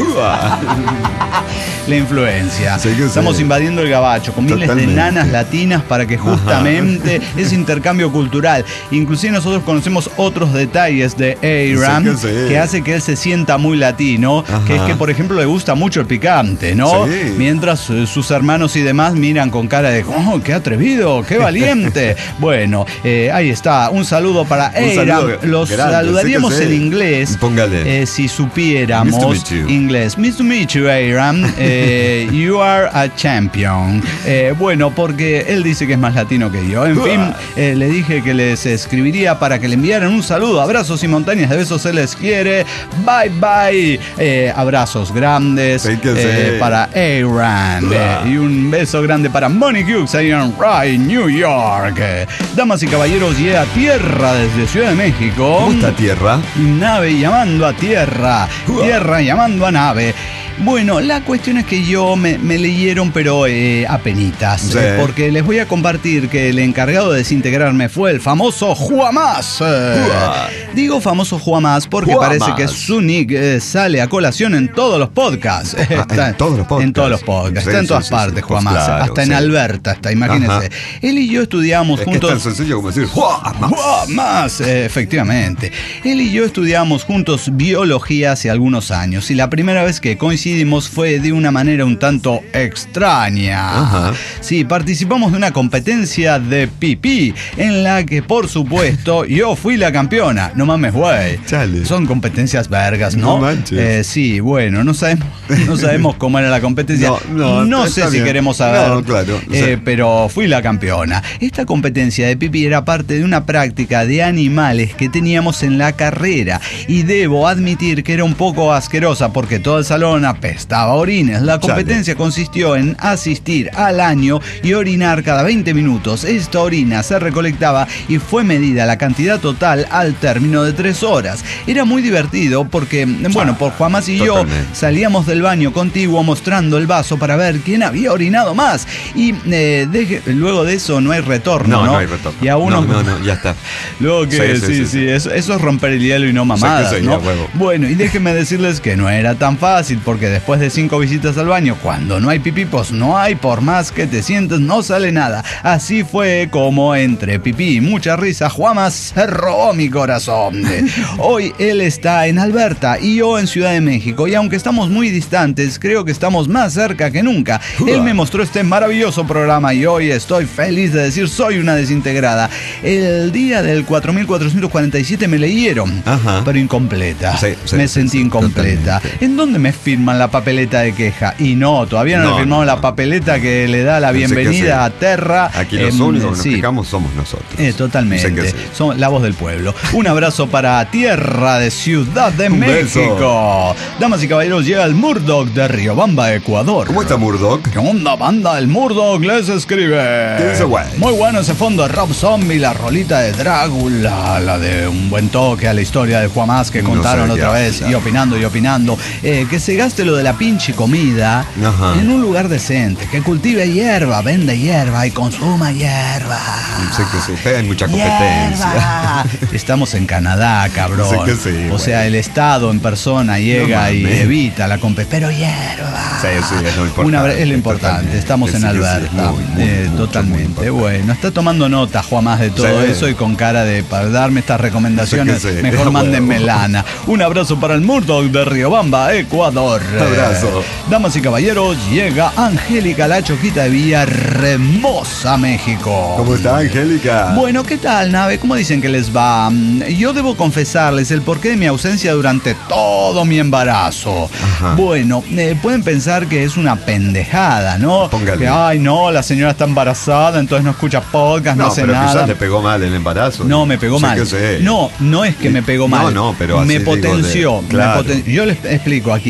S2: La influencia.
S3: Sí, que
S2: Estamos
S3: sí.
S2: invadiendo el gabacho con miles
S3: Totalmente.
S2: de nanas latinas para que justamente ese intercambio cultural. Inclusive nosotros conocemos otros detalles de A-Ram
S3: Sí, que sí.
S2: que hace que él se sienta muy latino,
S3: Ajá.
S2: que es que por ejemplo le gusta mucho el picante, ¿no?
S3: Sí.
S2: Mientras eh, sus hermanos y demás miran con cara de ¡oh, qué atrevido, qué valiente! Bueno, eh, ahí está, un saludo para
S3: Un
S2: A-Ram.
S3: saludo
S2: Los
S3: grande,
S2: saludaríamos
S3: sí que sí.
S2: en inglés.
S3: Póngale.
S2: eh, si supiéramos
S3: Nice to meet you.
S2: inglés. Nice to meet you, A-Ram. Eh, you are a champion. Eh, bueno, porque él dice que es más latino que yo. En fin, eh, le dije que les escribiría para que le enviaran un saludo. Abrazos y montañas de besos se les quiere. Bye, bye. Eh, abrazos grandes
S3: Sí que
S2: eh,
S3: sí.
S2: para A-Ram. Eh, y un beso grande para Monique Hughes ahí en Rye, New York. Eh, damas y caballeros, llega a tierra desde Ciudad de México.
S3: ¿Cómo está tierra?
S2: Nave llamando a tierra, tierra llamando a nave. Bueno, la cuestión es que yo me, me leyeron, pero eh, apenitas,
S3: Sí.
S2: eh, porque les voy a compartir que el encargado de desintegrarme fue el famoso Juamás. Eh,
S3: Juá.
S2: digo famoso Juamás porque
S3: Juamás.
S2: parece que su nick eh, sale a colación en todos los podcasts.
S3: Ah, en todos los podcasts.
S2: En todos los podcasts,
S3: Sí,
S2: está en
S3: sí,
S2: todas
S3: sí,
S2: partes,
S3: sí. Pues
S2: Juamás.
S3: claro,
S2: hasta en
S3: sí.
S2: Alberta está, imagínense.
S3: Ajá.
S2: Él y yo estudiamos
S3: Es que es
S2: juntos.
S3: tan sencillo como decir ¡Juá! Más.
S2: ¡Buah! Más, eh, efectivamente. Él y yo estudiamos juntos biología hace algunos años y la primera vez que coincidimos fue de una manera un tanto extraña.
S3: Ajá.
S2: Sí, participamos de una competencia de pipí en la que, por supuesto, yo fui la campeona. No mames, güey.
S3: Chale.
S2: Son competencias vergas, ¿no?
S3: No manches.
S2: Eh, sí, bueno, no sabemos, no sabemos cómo era la competencia.
S3: No, no,
S2: sé
S3: está
S2: si
S3: bien.
S2: queremos saber.
S3: No, claro,
S2: Eh,
S3: sí.
S2: pero fui la campeona. Esta competencia de pipí era parte de una práctica de animales que teníamos en la carrera y debo admitir que era un poco asquerosa porque todo el salón apestaba a orines. La competencia
S3: Chale.
S2: consistió en asistir al año y orinar cada veinte minutos. Esta orina se recolectaba y fue medida la cantidad total al término de tres horas. Era muy divertido porque, bueno, por Juamás y yo
S3: Totalmente.
S2: salíamos del baño contiguo mostrando el vaso para ver quién había orinado más. Y eh, deje- luego de eso no hay retorno, ¿no?
S3: No, no hay retorno.
S2: Y a uno,
S3: No, no, no, ya está.
S2: Luego que, sí,
S3: Sí,
S2: sí,
S3: sí, sí.
S2: Eso, eso es romper el hielo y no mamadas,
S3: Sí, que sí,
S2: ¿no?
S3: a huevo.
S2: Bueno, y déjenme decirles que no era tan fácil, porque después de cinco visitas al baño, cuando no hay pipí, pues no hay, por más que te sientes, no sale nada. Así fue como entre pipí y mucha risa, Juamás se robó mi corazón. Hoy él está en Alberta y yo en Ciudad de México, y aunque estamos muy distantes, creo que estamos más cerca que nunca. Él me mostró este maravilloso programa y hoy estoy feliz de decir soy una desintegrada. El día del cuatro mil cuatrocientos cuarenta y siete me leyeron,
S3: Ajá.
S2: pero incompleta.
S3: Sí, sí,
S2: me
S3: sí,
S2: sentí
S3: sí,
S2: incompleta.
S3: totalmente.
S2: ¿En dónde me firman la papeleta de queja? Y no, todavía no,
S3: No,
S2: le firmamos
S3: no,
S2: la
S3: no.
S2: papeleta que le da la
S3: Pensé que
S2: bienvenida
S3: sí.
S2: a Terra.
S3: Aquí los
S2: Em,
S3: únicos que nos
S2: sí.
S3: quejamos somos nosotros.
S2: Eh, totalmente.
S3: Sé que sí.
S2: Son la voz del pueblo. Un abrazo para Tierra de Ciudad de
S3: Un
S2: México. Damas y caballeros, llega el Murdoch de Riobamba, Ecuador.
S3: ¿Cómo está Murdoch?
S2: ¿Qué onda, banda? El Murdoch les escribe.
S3: ¿Qué dice, güey?
S2: Muy bueno ese fondo de Rob Zombie, la rolita de Drácula, la de un buen toque a la historia de Juamás que
S3: No
S2: contaron
S3: sé qué
S2: otra vez,
S3: habla.
S2: y opinando y opinando. Eh, que se gaste lo de la pinche comida
S3: Ajá.
S2: en un lugar decente, que cultive hierba, vende hierba y consuma hierba.
S3: Sé que sí, pero hay mucha competencia.
S2: Hierba. Estamos en Canadá, cabrón.
S3: Sé que sí,
S2: o
S3: güey.
S2: sea, el Estado en persona llega
S3: No
S2: y
S3: mames.
S2: evita la competencia. Pero hierba.
S3: Sí, sí, es lo importante.
S2: Una, vez- es lo importante.
S3: Totalmente.
S2: Estamos
S3: Sí,
S2: en
S3: sí, sí,
S2: Alberta.
S3: muy, muy,
S2: Eh,
S3: mucho, muy
S2: totalmente.
S3: importante.
S2: Bueno, está tomando nota, Juamás, de todo
S3: Sí.
S2: eso y con cara de para darme estas recomendaciones.
S3: Sí que sí.
S2: Mejor
S3: A
S2: mándenme
S3: huevo.
S2: lana. Un abrazo para el Murdoch de Riobamba, Ecuador.
S3: Abrazo.
S2: Damas y caballeros, llega Angélica, la Choquita de Villahermosa, México.
S3: ¿Cómo está, Angélica?
S2: Bueno, ¿qué tal, nave? ¿Cómo dicen que les va? Mm, Yo debo confesarles el porqué de mi ausencia durante todo mi embarazo.
S3: Ajá.
S2: Bueno, eh, pueden pensar que es una pendejada, ¿no?
S3: Póngale.
S2: Que, ay, no, la señora está embarazada, entonces no escucha podcast, no,
S3: No,
S2: hace
S3: pero
S2: nada.
S3: quizás le pegó mal el embarazo.
S2: No, me pegó
S3: Sé
S2: mal.
S3: que sí.
S2: No, no es que me pegó
S3: No,
S2: mal.
S3: no, pero
S2: me
S3: así digo de-
S2: potenció. me
S3: claro.
S2: poten- Yo les explico aquí.
S3: Sí.
S2: Yo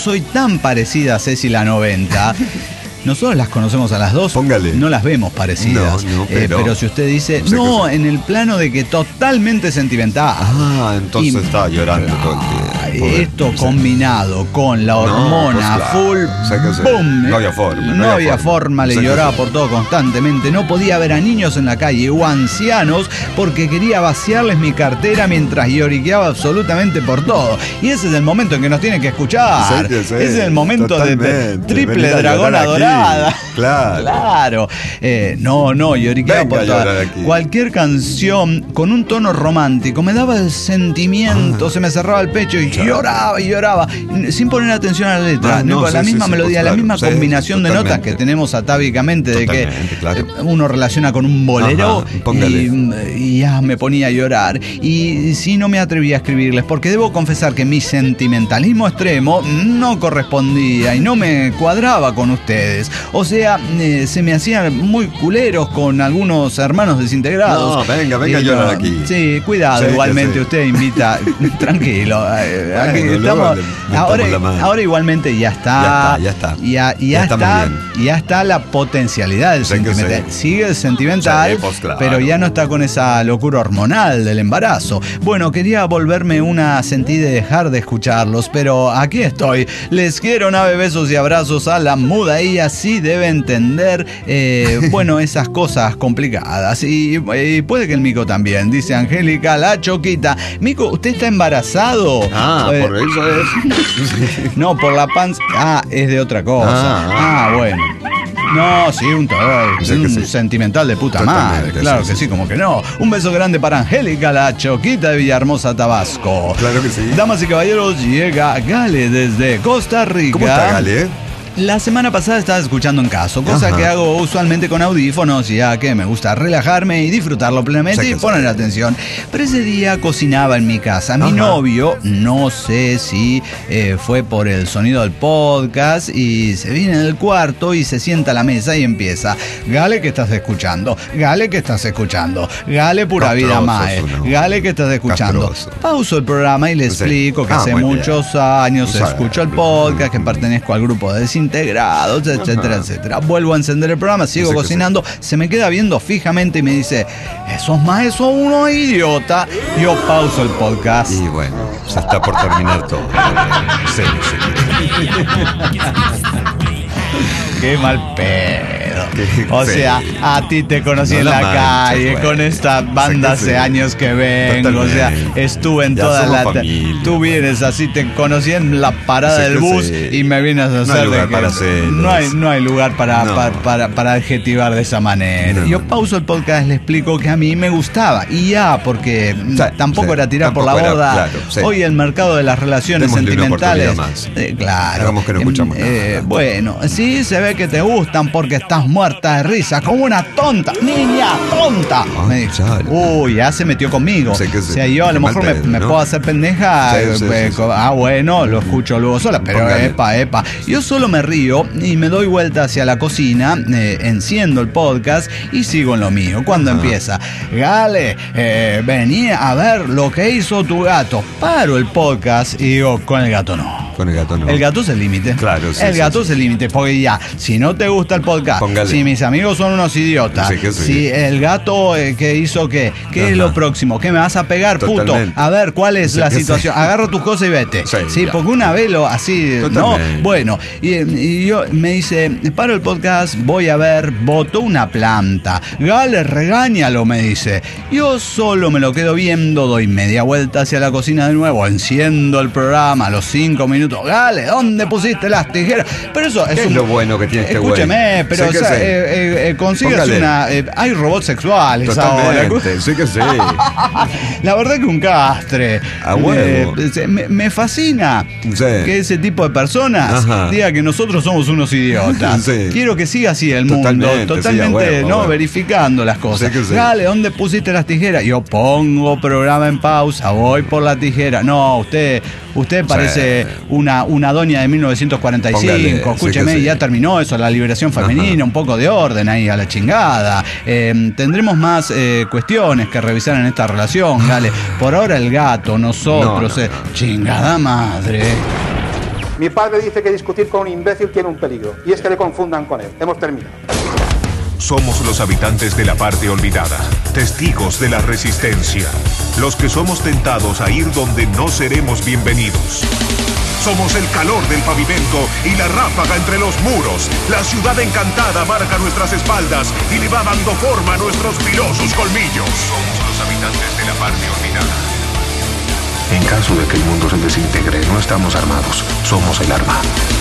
S2: soy tan parecida a Ceci la noventa. Nosotros las conocemos a las dos,
S3: Póngale.
S2: no las vemos parecidas.
S3: No, no,
S2: eh,
S3: pero-
S2: pero si usted dice,
S3: no sé
S2: no,
S3: qué
S2: en el plano de que totalmente sentimental.
S3: Ah, entonces
S2: Y-
S3: estaba llorando todo el
S2: Ay,
S3: tiempo.
S2: Esto
S3: Sí.
S2: combinado con la hormona
S3: pues claro.
S2: full,
S3: Sé que sí.
S2: boom.
S3: No había forma,
S2: No,
S3: no
S2: había
S3: había
S2: forma,
S3: forma.
S2: le
S3: Sé que
S2: lloraba
S3: sí.
S2: por todo constantemente. No podía ver a niños en la calle o ancianos porque quería vaciarles mi cartera mientras lloriqueaba absolutamente por todo. Y ese es el momento en que nos tienen que escuchar.
S3: Sí, que sí,
S2: Ese es el momento de- de,
S3: totalmente.
S2: triple
S3: Venid a
S2: dragona
S3: llorar aquí.
S2: dorada.
S3: Claro.
S2: Claro. Eh, no, no, lloriqueaba
S3: Venga
S2: por
S3: a
S2: toda.
S3: llorar aquí.
S2: Cualquier canción con un tono romántico me daba el sentimiento, se me cerraba el pecho y lloraba y lloraba, sin poner atención a la letra.
S3: Ah,
S2: no,
S3: no,
S2: la
S3: sí,
S2: misma
S3: sí, sí,
S2: melodía,
S3: pues
S2: la
S3: claro.
S2: misma
S3: Sí,
S2: combinación de notas
S3: totalmente.
S2: que tenemos atávicamente de que
S3: Totalmente, claro.
S2: eh, uno relaciona con un bolero.
S3: Ajá, póngale.
S2: y, y ya me ponía a llorar. Y sí, no me atreví a escribirles porque debo confesar que mi sentimentalismo extremo no correspondía y no me cuadraba con ustedes. O sea, eh, se me hacían muy culeros con algunos hermanos desintegrados.
S3: No, venga, venga
S2: Y
S3: a llorar
S2: no,
S3: aquí.
S2: Sí, cuidado,
S3: Sí, que
S2: igualmente
S3: sí.
S2: usted invita, tranquilo. eh, aquí
S3: Bueno,
S2: estamos-
S3: luego le metemos
S2: ahora,
S3: la mano.
S2: ahora igualmente ya está.
S3: Ya está, ya está.
S2: Ya, y ya,
S3: Ya está muy
S2: está,
S3: bien.
S2: ya está la potencialidad del
S3: Sé que
S2: sentimental.
S3: sí.
S2: Sigue el sentimental,
S3: Sí, pues claro.
S2: pero ya no está con esa locura hormonal del embarazo. Bueno, quería volverme una sentida y dejar de escucharlos, pero aquí estoy. Les quiero, nave, besos y abrazos a la muda. Ella sí debe entender, eh, bueno, esas cosas complicadas. Y, y puede que el Mico también, dice Angélica, la Choquita. Mico, ¿usted está embarazado?
S3: Ah,
S2: Eh,
S3: por eso es.
S2: no, por la panza. Ah, es de otra cosa.
S3: Ah,
S2: Ah, bueno. No, sí, un,
S3: Sí
S2: un
S3: que sí.
S2: sentimental de puta
S3: Totalmente,
S2: madre. Claro
S3: sí,
S2: que
S3: sí.
S2: sí, como que no. Un beso grande para Angélica, la Choquita de Villahermosa, Tabasco.
S3: Claro que sí.
S2: Damas y caballeros, llega Gale desde Costa Rica.
S3: ¿Cómo está, Gale?
S2: La semana pasada estaba escuchando en caso, cosa
S3: Ajá.
S2: que hago usualmente con audífonos, ya que me gusta relajarme y disfrutarlo plenamente
S3: Sé
S2: y
S3: que
S2: poner
S3: sí.
S2: atención. Pero ese día cocinaba en mi casa. Mi
S3: Ajá.
S2: novio, no sé si eh, fue por el sonido del podcast, y se viene del cuarto y se sienta a la mesa y empieza. Gale, ¿qué estás escuchando? Gale, ¿qué estás escuchando? Gale, pura vida
S3: Castroso,
S2: mae.
S3: uno.
S2: Gale, ¿qué estás escuchando?
S3: Castroso.
S2: Pauso el programa y le
S3: Sí.
S2: explico que
S3: Ah,
S2: hace
S3: muy bien.
S2: muchos años
S3: Sabe.
S2: escucho el podcast, que pertenezco al grupo de desintegrados, etcétera, etcétera. Vuelvo a encender el programa, sigo
S3: Sé que
S2: cocinando, se me queda viendo fijamente y me dice, esos maes son unos idiotas. Yo pauso el podcast.
S3: Y bueno, se está por terminar todo. Sí, sí.
S2: Qué mal pedo.
S3: Qué
S2: O
S3: feo.
S2: sea, a ti te conocí
S3: No
S2: en
S3: la
S2: la
S3: manches,
S2: calle,
S3: güey.
S2: con esta banda
S3: Sé que
S2: hace
S3: sí.
S2: años que vengo. O sea,
S3: Totalmente.
S2: estuve en
S3: Ya
S2: toda
S3: somos
S2: la.
S3: familia.
S2: Tú vienes así, te conocí en la parada
S3: Sé
S2: del
S3: que
S2: bus
S3: sí.
S2: y me vienes a
S3: No hay
S2: hacer de
S3: lugar
S2: que-
S3: para celos.
S2: no hay, no hay lugar para,
S3: No.
S2: para, para, para adjetivar de esa manera.
S3: No,
S2: Yo
S3: no.
S2: pauso el podcast, le explico que a mí me gustaba. Y ya, porque mm,
S3: Sí,
S2: tampoco
S3: sí.
S2: era tirar por la
S3: Tampoco era-
S2: borda.
S3: claro, sí.
S2: Hoy el mercado de las relaciones
S3: Démosle una
S2: sentimentales.
S3: oportunidad más.
S2: eh, claro.
S3: Hagamos que no
S2: Em,
S3: escuchamos
S2: eh,
S3: nada.
S2: Bueno, sí se ve que te gustan porque estás muerta de risa, como una tonta, niña tonta.
S3: Ay,
S2: Me dijo,
S3: chale.
S2: uy, ya se metió conmigo.
S3: Sé que sí.
S2: O sea, yo a lo
S3: Qué
S2: mejor
S3: mal
S2: me,
S3: pedo,
S2: me
S3: ¿no?
S2: puedo hacer pendeja.
S3: Sí,
S2: eh,
S3: sí,
S2: eh,
S3: sí,
S2: co-
S3: sí.
S2: Ah, bueno, lo escucho luego sola, pero
S3: Póngale.
S2: epa, epa. Yo solo me río y me doy vuelta hacia la cocina, eh, enciendo el podcast y sigo en lo mío. Cuando
S3: Ajá.
S2: empieza, Gale, eh, venía a ver lo que hizo tu gato. Paro el podcast y digo, con el gato no.
S3: Con el gato no.
S2: El gato es el límite.
S3: Claro, sí,
S2: El
S3: sí,
S2: gato
S3: sí.
S2: es el límite, porque ya, si no te gusta el podcast,
S3: Póngale.
S2: si mis amigos son unos idiotas,
S3: Sí que sí.
S2: si el gato eh, que hizo qué, ¿qué es
S3: Ajá.
S2: lo próximo? ¿Qué me vas a pegar, puto?
S3: Totalmente.
S2: A ver, ¿cuál es
S3: Sí
S2: la
S3: que sí.
S2: situación? Agarra tus cosas y vete.
S3: Sí,
S2: Sí,
S3: ya.
S2: porque una vez lo así, ¿no?
S3: Totalmente.
S2: Bueno, y, y yo me dice, paro el podcast, voy a ver, botó una planta. Gale, regáñalo, me dice. Yo solo me lo quedo viendo, doy media vuelta hacia la cocina de nuevo, enciendo el programa a los cinco minutos. Gale, ¿dónde pusiste las tijeras? Pero eso es
S3: ¿Qué es
S2: un-
S3: lo bueno que tiene este güey?
S2: Escúcheme, pero
S3: Sé que
S2: o sea,
S3: sí.
S2: eh, eh, eh, consigues
S3: Póngale.
S2: una. eh, hay robots sexuales ahora.
S3: Totalmente. Sí que sí.
S2: La verdad que un castre.
S3: A huevo.
S2: Eh, se- me, me fascina
S3: Sí.
S2: que ese tipo de personas
S3: Ajá.
S2: diga que nosotros somos unos idiotas.
S3: Sí.
S2: Quiero que siga así el mundo,
S3: Totalmente, sí, a
S2: totalmente,
S3: huevo, a
S2: no
S3: huevo.
S2: verificando las cosas.
S3: Sí que sí.
S2: Dale, ¿dónde pusiste las tijeras? Yo pongo programa en pausa, voy por la tijera. No, usted, usted parece una, una doña de mil novecientos cuarenta y cinco.
S3: Póngale, sí
S2: Escúcheme,
S3: que sí.
S2: ya terminó eso, la liberación femenina,
S3: Ajá.
S2: un poco de orden ahí a la chingada. Eh, tendremos más eh, cuestiones que revisar en esta relación, Gale. Por ahora el gato, nosotros,
S3: No, no,
S2: eh,
S3: no.
S2: chingada madre.
S6: Mi padre dice que discutir con un imbécil tiene un peligro, y es que le confundan con él. Hemos terminado.
S1: Somos los habitantes de la parte olvidada, testigos de la resistencia, los que somos tentados a ir donde no seremos bienvenidos. Somos el calor del pavimento y la ráfaga entre los muros. La ciudad encantada marca nuestras espaldas y le va dando forma a nuestros filosos colmillos. Somos los habitantes de la parte olvidada. En caso de que el mundo se desintegre, no estamos armados, somos el arma.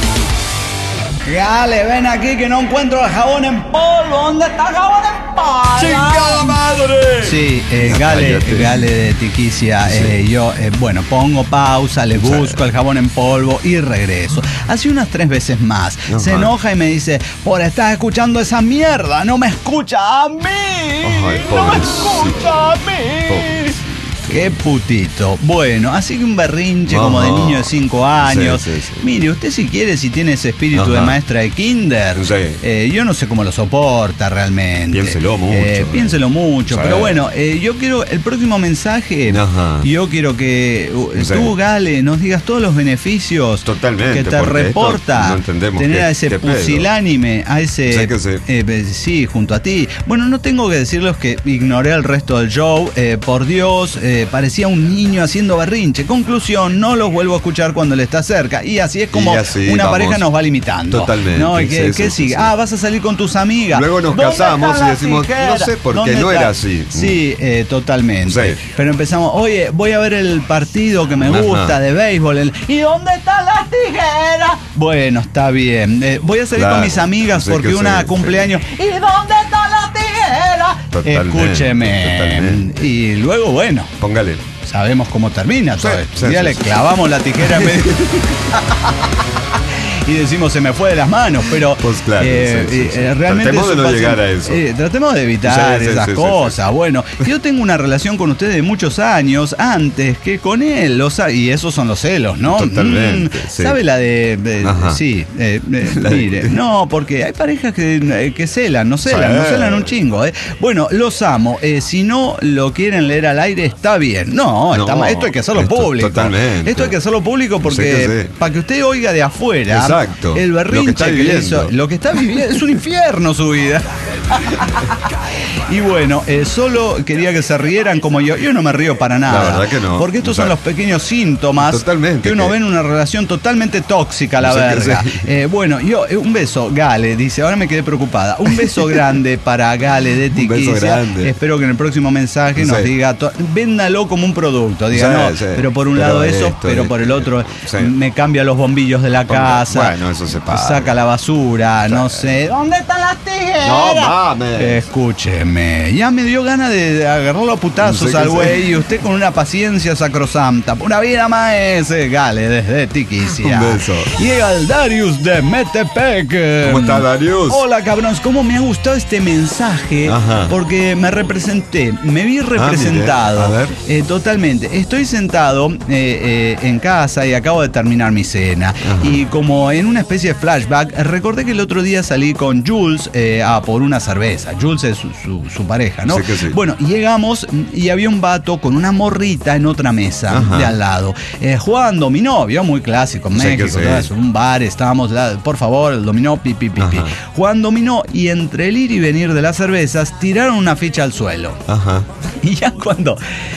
S2: Gale, ven aquí que no encuentro el jabón en polvo. ¿Dónde está el jabón en polvo?
S3: ¡Chingada madre!
S2: Sí, eh, Gale, Gale de Tiquicia. Sí. Eh, yo, eh, bueno, pongo pausa, le busco sí. el jabón en polvo y regreso. Así unas tres veces más. Ajá. Se enoja y me dice, por estar escuchando esa mierda, no me escucha a mí.
S3: Ay,
S2: no me escucha a mí. Pobrecito. Qué putito. Bueno, así que un berrinche como de niño de cinco años. Sí, sí, sí. Mire, usted si quiere, si tiene ese espíritu Ajá. de maestra de kinder, sí. eh, yo no sé cómo lo soporta realmente.
S3: Piénselo mucho.
S2: Eh, piénselo mucho. Sí. Pero bueno, eh, yo quiero, el próximo mensaje, Ajá. yo quiero que uh, sí. tú, Gale, nos digas todos los beneficios
S3: Totalmente,
S2: que te reporta no entendemos tener qué, a ese pusilánime, a ese... Sí, sí. Eh, sí, junto a ti. Bueno, no tengo que decirles que ignoré el resto del show. Eh, por Dios... Eh, parecía un niño haciendo berrinche. Conclusión, no los vuelvo a escuchar cuando él está cerca. Y así es como así, una vamos, pareja nos va limitando.
S3: Totalmente.
S2: ¿No? ¿Y qué, sí, qué sí, sigue? Sí, sí. Ah, vas a salir con tus amigas.
S3: Luego nos casamos y decimos, tijera? no sé por qué, no era así.
S2: Sí, eh, totalmente. Sí. Pero empezamos, oye, voy a ver el partido que me gusta Ajá. de béisbol. El, ¿y dónde están las tijeras? Bueno, está bien. Eh, voy a salir claro, con mis amigas porque sí, una sí, cumpleaños. Sí. ¿Y dónde están las tijeras? Totalmente, Escúcheme. Totalmente. Y luego, bueno.
S3: Póngale.
S2: Sabemos cómo termina todo
S3: sí,
S2: esto.
S3: Sí,
S2: ya
S3: sí,
S2: le
S3: sí.
S2: clavamos la tijera en medio. Y decimos, se me fue de las manos, pero
S3: pues claro,
S2: eh,
S3: sí, sí, sí.
S2: Eh, realmente
S3: tratemos de no
S2: pasa,
S3: llegar a eso.
S2: Eh, tratemos de evitar
S3: sí, sí,
S2: esas
S3: sí,
S2: cosas.
S3: Sí, sí.
S2: Bueno, yo tengo una relación con ustedes de muchos años antes que con él, o sea, y esos son los celos, ¿no?
S3: Totalmente.
S2: Mm,
S3: sí.
S2: ¿Sabe la de, de sí? Eh, eh, la mire, de... no, porque hay parejas que, que celan, no celan, sí. no celan un chingo. ¿eh? Bueno, los amo. Eh, si no lo quieren leer al aire, está bien. No, no está, esto hay que hacerlo esto, público.
S3: Totalmente.
S2: Esto hay que hacerlo público porque
S3: sí, sí.
S2: para que usted oiga de afuera.
S3: Exacto.
S2: El berrinche
S3: lo que está viviendo.
S2: Que hizo, lo que está viviendo es un infierno su vida. Y bueno, eh, solo quería que se rieran como yo. Yo no me río para nada.
S3: La verdad que no.
S2: Porque estos o sea, son los pequeños síntomas
S3: totalmente,
S2: que uno
S3: que...
S2: ve en una relación totalmente tóxica, la no sé verga. Eh, bueno, yo, eh, un beso, Gale, dice, ahora me quedé preocupada. Un beso grande para Gale de Tiquicia. Espero que en el próximo mensaje sí. nos diga, to- véndalo como un producto. Diga, sí, no, sí. pero por un pero lado eso, esto, pero por el otro sí. me cambia los bombillos de la casa.
S3: Bueno, eso se pasa.
S2: Saca la basura, sí. no sé. ¿Dónde están las tijeras?
S3: No mames.
S2: Escúcheme. Ya me dio ganas de agarrarlo a putazos sí, al güey. Y usted con una paciencia sacrosanta. Una vida más ese. Gale, desde Tiquicia.
S3: Un beso.
S2: Llega el Darius de Metepec.
S3: ¿Cómo está, Darius?
S2: Hola, cabrones. ¿Cómo me ha gustado este mensaje? Ajá. Porque me representé. Me vi representado.
S3: Ah, a ver.
S2: Eh, totalmente. Estoy sentado eh, eh, en casa y acabo de terminar mi cena. Ajá. Y como en una especie de flashback, recordé que el otro día salí con Jules eh, a por una cerveza. Jules es su, su, su pareja, ¿no?
S3: Sí que sí.
S2: Bueno, llegamos y había un vato con una morrita en otra mesa Ajá. de al lado. Eh, jugando dominó, vio muy clásico en México, sí sí. ¿no? un bar, estábamos, la, por favor, el dominó, pi, pi, pi, pi. Jugando dominó y entre el ir y venir de las cervezas tiraron una ficha al suelo.
S3: Ajá.
S2: Y ya cuando...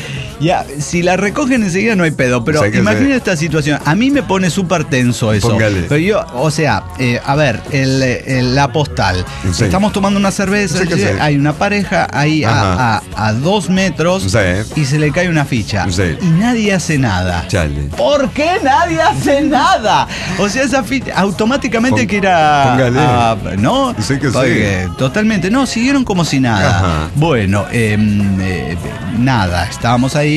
S2: Ya, si la recogen enseguida no hay pedo, pero o sea imagina sé. esta situación. A mí me pone súper tenso eso.
S3: Póngale.
S2: Pero yo, o sea, eh, a ver, el, el, la postal. Sí. Estamos tomando una cerveza, sí ¿sí? hay una pareja ahí a, a, a dos metros sí. y se le cae una ficha. Sí. Y nadie hace nada.
S3: Chale.
S2: ¿Por qué nadie hace nada? O sea, esa ficha automáticamente Pon, que era...
S3: Póngale.
S2: A, ¿no?
S3: Sí que
S2: Porque,
S3: sí.
S2: Totalmente. No, siguieron como si nada.
S3: Ajá.
S2: Bueno, eh, eh, nada, estábamos ahí.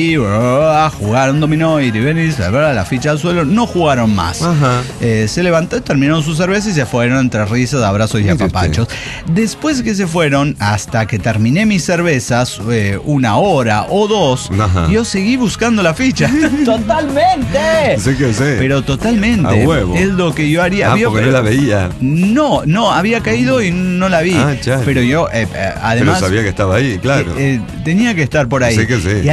S2: A jugar un dominó y venir la ficha al suelo, no jugaron más. Eh, se levantó, terminaron su cerveza y se fueron entre risas, abrazos y apapachos. Después que se fueron, hasta que terminé mis cervezas, eh, una hora o dos, Ajá. yo seguí buscando la ficha. Totalmente.
S3: Sí que sé.
S2: Pero totalmente.
S3: A huevo.
S2: Es lo que yo haría.
S3: Ah, ¿vio? Porque pero, no la veía.
S2: No, no, había caído y no la vi.
S3: Ah, chale.
S2: Pero yo, eh, además.
S3: Pero sabía que estaba ahí, claro.
S2: Eh, eh, tenía que estar por ahí.
S3: Sí que sí.
S2: Y además uno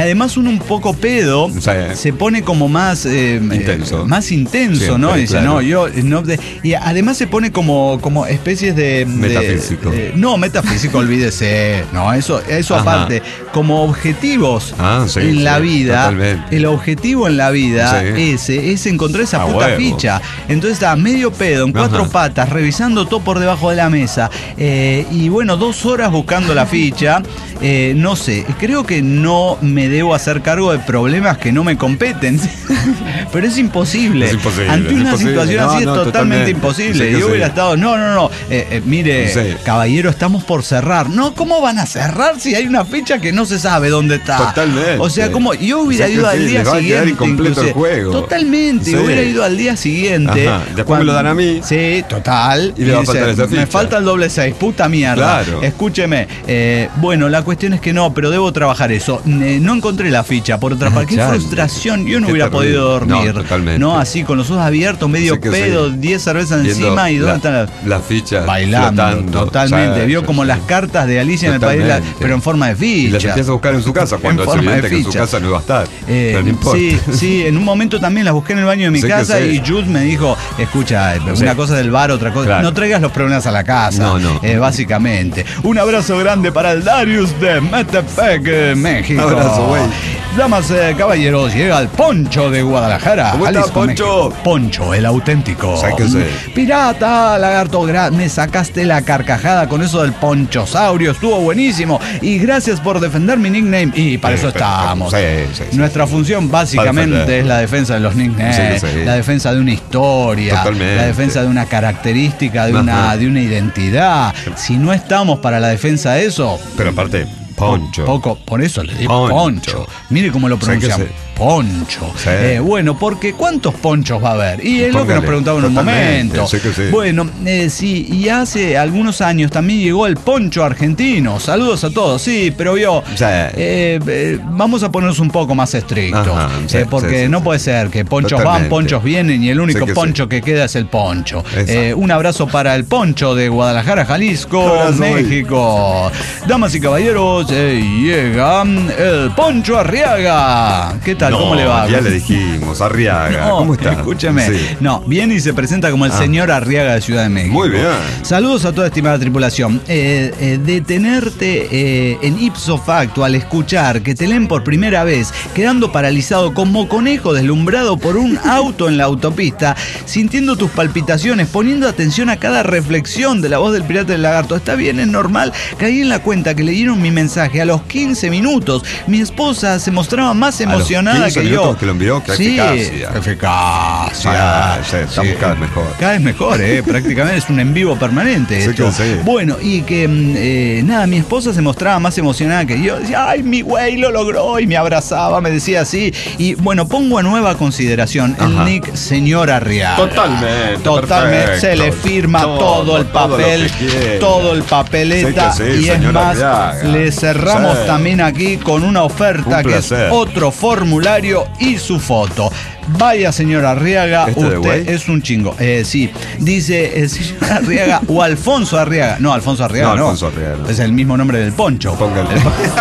S2: pone un poco pedo,
S3: Sí.
S2: se pone como más eh,
S3: Intenso.
S2: eh, más intenso,
S3: Siempre,
S2: ¿no? Y dice,
S3: claro.
S2: no, yo no, de- y además se pone como, como especies de, de-
S3: Metafísico.
S2: eh, no, metafísico, olvídese. No, eso, eso
S3: Ajá.
S2: aparte, como objetivos
S3: Ah, sí,
S2: en
S3: sí,
S2: la vida,
S3: totalmente.
S2: el objetivo en la vida
S3: Sí.
S2: ese es encontrar esa
S3: A
S2: puta
S3: huevo.
S2: ficha. Entonces está medio pedo, en cuatro
S3: Ajá.
S2: patas, revisando todo por debajo de la mesa. Eh, y bueno, dos horas buscando la ficha. Eh, no sé, creo que no me debo hacer cargo de problemas que no me competen. Pero es imposible.
S3: Es imposible,
S2: Ante
S3: es
S2: una
S3: imposible.
S2: situación
S3: No,
S2: así
S3: no,
S2: es totalmente
S3: totalmente.
S2: imposible.
S3: Sí que
S2: Yo hubiera
S3: sí.
S2: estado, no, no, no. eh, eh, mire,
S3: Sí.
S2: caballero, estamos por cerrar. No, ¿cómo van a cerrar si hay una fecha que no se sabe dónde está?
S3: Totalmente.
S2: O sea, como yo hubiera
S3: O sea que
S2: ido al
S3: sí,
S2: día
S3: les va a quedar
S2: siguiente.
S3: incompleto el
S2: inclusive.
S3: juego.
S2: Totalmente.
S3: Sí.
S2: Hubiera ido al día siguiente.
S3: Ajá. Después me lo dan a mí.
S2: Sí, total.
S3: Y le va a faltar esa
S2: Me
S3: ficha.
S2: falta el doble seis, puta mierda.
S3: Claro.
S2: Escúcheme. eh, bueno, la cuestión es que no, pero debo trabajar eso. Eh, no encontré la ficha, por otra
S3: Ah,
S2: parte. Qué
S3: chale.
S2: frustración. Yo no
S3: Qué
S2: hubiera
S3: terrible.
S2: podido dormir.
S3: No, totalmente.
S2: No, así con los ojos abiertos, medio
S3: Sí que
S2: pedo,
S3: sí.
S2: diez cervezas
S3: Viendo
S2: encima y dónde
S3: la-
S2: están las.
S3: las fichas
S2: Bailando,
S3: flotando.
S2: totalmente.
S3: Sí,
S2: Vio
S3: sí,
S2: como
S3: sí.
S2: las cartas de Alicia en el País, de la-
S3: Totalmente.
S2: pero en forma de
S3: Y las
S2: ficha.
S3: empieza a buscar en su casa cuando
S2: En
S3: es
S2: forma de
S3: evidente que en su
S2: ficha.
S3: casa no iba a estar.
S2: Eh,
S3: pero no importa.
S2: sí, sí, en un momento también las busqué en el baño de mi
S3: Sí que
S2: casa
S3: sí.
S2: y Jules me dijo, escucha, eh,
S3: Sí.
S2: una cosa del bar, otra cosa,
S3: Claro.
S2: no traigas los problemas a la casa,
S3: No, no.
S2: eh, básicamente. Un abrazo grande para el Darius de Metepec, eh, México.
S3: Abrazo, güey.
S2: Damas, eh, caballeros, llega el Poncho de Guadalajara.
S3: ¿Cómo está,
S2: Jalisco,
S3: Poncho?
S2: México. Poncho, el auténtico.
S3: Sí que sí.
S2: Pirata, lagarto, gra- me sacaste la carcajada con eso del ponchosaurio, estuvo buenísimo. Y gracias por defender mi nickname. Y para
S3: Sí,
S2: eso
S3: perfecto.
S2: estamos.
S3: Sí, sí, sí.
S2: Nuestra función
S3: Para
S2: básicamente
S3: defender.
S2: es la defensa de los nicknames,
S3: Sí, sí.
S2: la defensa de una historia,
S3: Totalmente.
S2: la defensa de una característica, de una,
S3: Ajá.
S2: de una identidad. Si no estamos para la defensa de eso,
S3: Pero aparte, Poncho.
S2: poco, por eso le digo
S3: Poncho.
S2: poncho. Mire cómo lo
S3: Sí que
S2: pronuncian.
S3: sí.
S2: Poncho.
S3: Sí.
S2: Eh, bueno, porque ¿cuántos ponchos va a haber? Y es lo que nos
S3: Póngale,
S2: preguntaba en un
S3: totalmente,
S2: momento.
S3: sí que sí.
S2: Bueno, eh, sí, y hace algunos años también llegó el poncho argentino. Saludos a todos, sí, pero vio,
S3: Sí.
S2: eh, eh, vamos a ponernos un poco más estrictos.
S3: Ajá, sí,
S2: eh, porque
S3: sí, sí,
S2: no
S3: sí.
S2: puede ser que ponchos
S3: Totalmente.
S2: van, ponchos vienen y el único
S3: Sí que sí.
S2: poncho que queda es el poncho.
S3: Exacto.
S2: Eh, un abrazo para el poncho de Guadalajara, Jalisco,
S3: Abrazo, güey.
S2: México. Damas y caballeros, eh, llega el Poncho Arriaga. ¿Qué tal?
S3: No,
S2: ¿Cómo le va?
S3: Ya le dijimos, Arriaga.
S2: No,
S3: ¿Cómo está?
S2: escúcheme.
S3: Sí.
S2: No, viene y se presenta como el
S3: Ah.
S2: señor Arriaga de Ciudad de México.
S3: Muy bien.
S2: Saludos a toda estimada tripulación. Eh, eh, detenerte eh, en ipso facto al escuchar que te leen por primera vez, quedando paralizado como conejo deslumbrado por un auto en la autopista, sintiendo tus palpitaciones, poniendo atención a cada reflexión de la voz del pirata del lagarto. Está bien, es normal. Caí en la cuenta que leyeron mi mensaje a los quince minutos. Mi esposa se mostraba más emocionada
S3: quince
S2: que yo.
S3: minutos que lo envió, qué
S2: Sí,
S3: eficacia.
S2: eficacia.
S3: Ah, sí, estamos cada vez mejor.
S2: Cada vez mejor, ¿eh? Prácticamente es un en vivo permanente.
S3: Sí
S2: esto.
S3: que sí.
S2: Bueno, y que mm, eh, nada, mi esposa se mostraba más emocionada que yo. Decía, ay, mi güey lo logró, y me abrazaba, me decía así. Y bueno, pongo a nueva consideración el
S3: Ajá.
S2: nick señor Arriaga.
S3: Totalmente,
S2: Totalmente.
S3: perfecto.
S2: Se le firma todo,
S3: Todo,
S2: el
S3: todo lo
S2: papel,
S3: que quiera.
S2: todo el papeleta.
S3: Sí que sí,
S2: y es
S3: señor
S2: más,
S3: Arriaga.
S2: le cerramos
S3: Sí.
S2: también aquí con una oferta
S3: Un
S2: que es
S3: placer.
S2: otro formulario y su foto. Vaya, señor Arriaga,
S3: ¿Este de
S2: usted
S3: güey?
S2: es un chingo. Eh, sí, dice el señor Arriaga o Alfonso Arriaga. No, Alfonso Arriaga
S3: No,
S2: no.
S3: Alfonso Arriaga no.
S2: Es el mismo nombre del poncho.
S3: Póngale.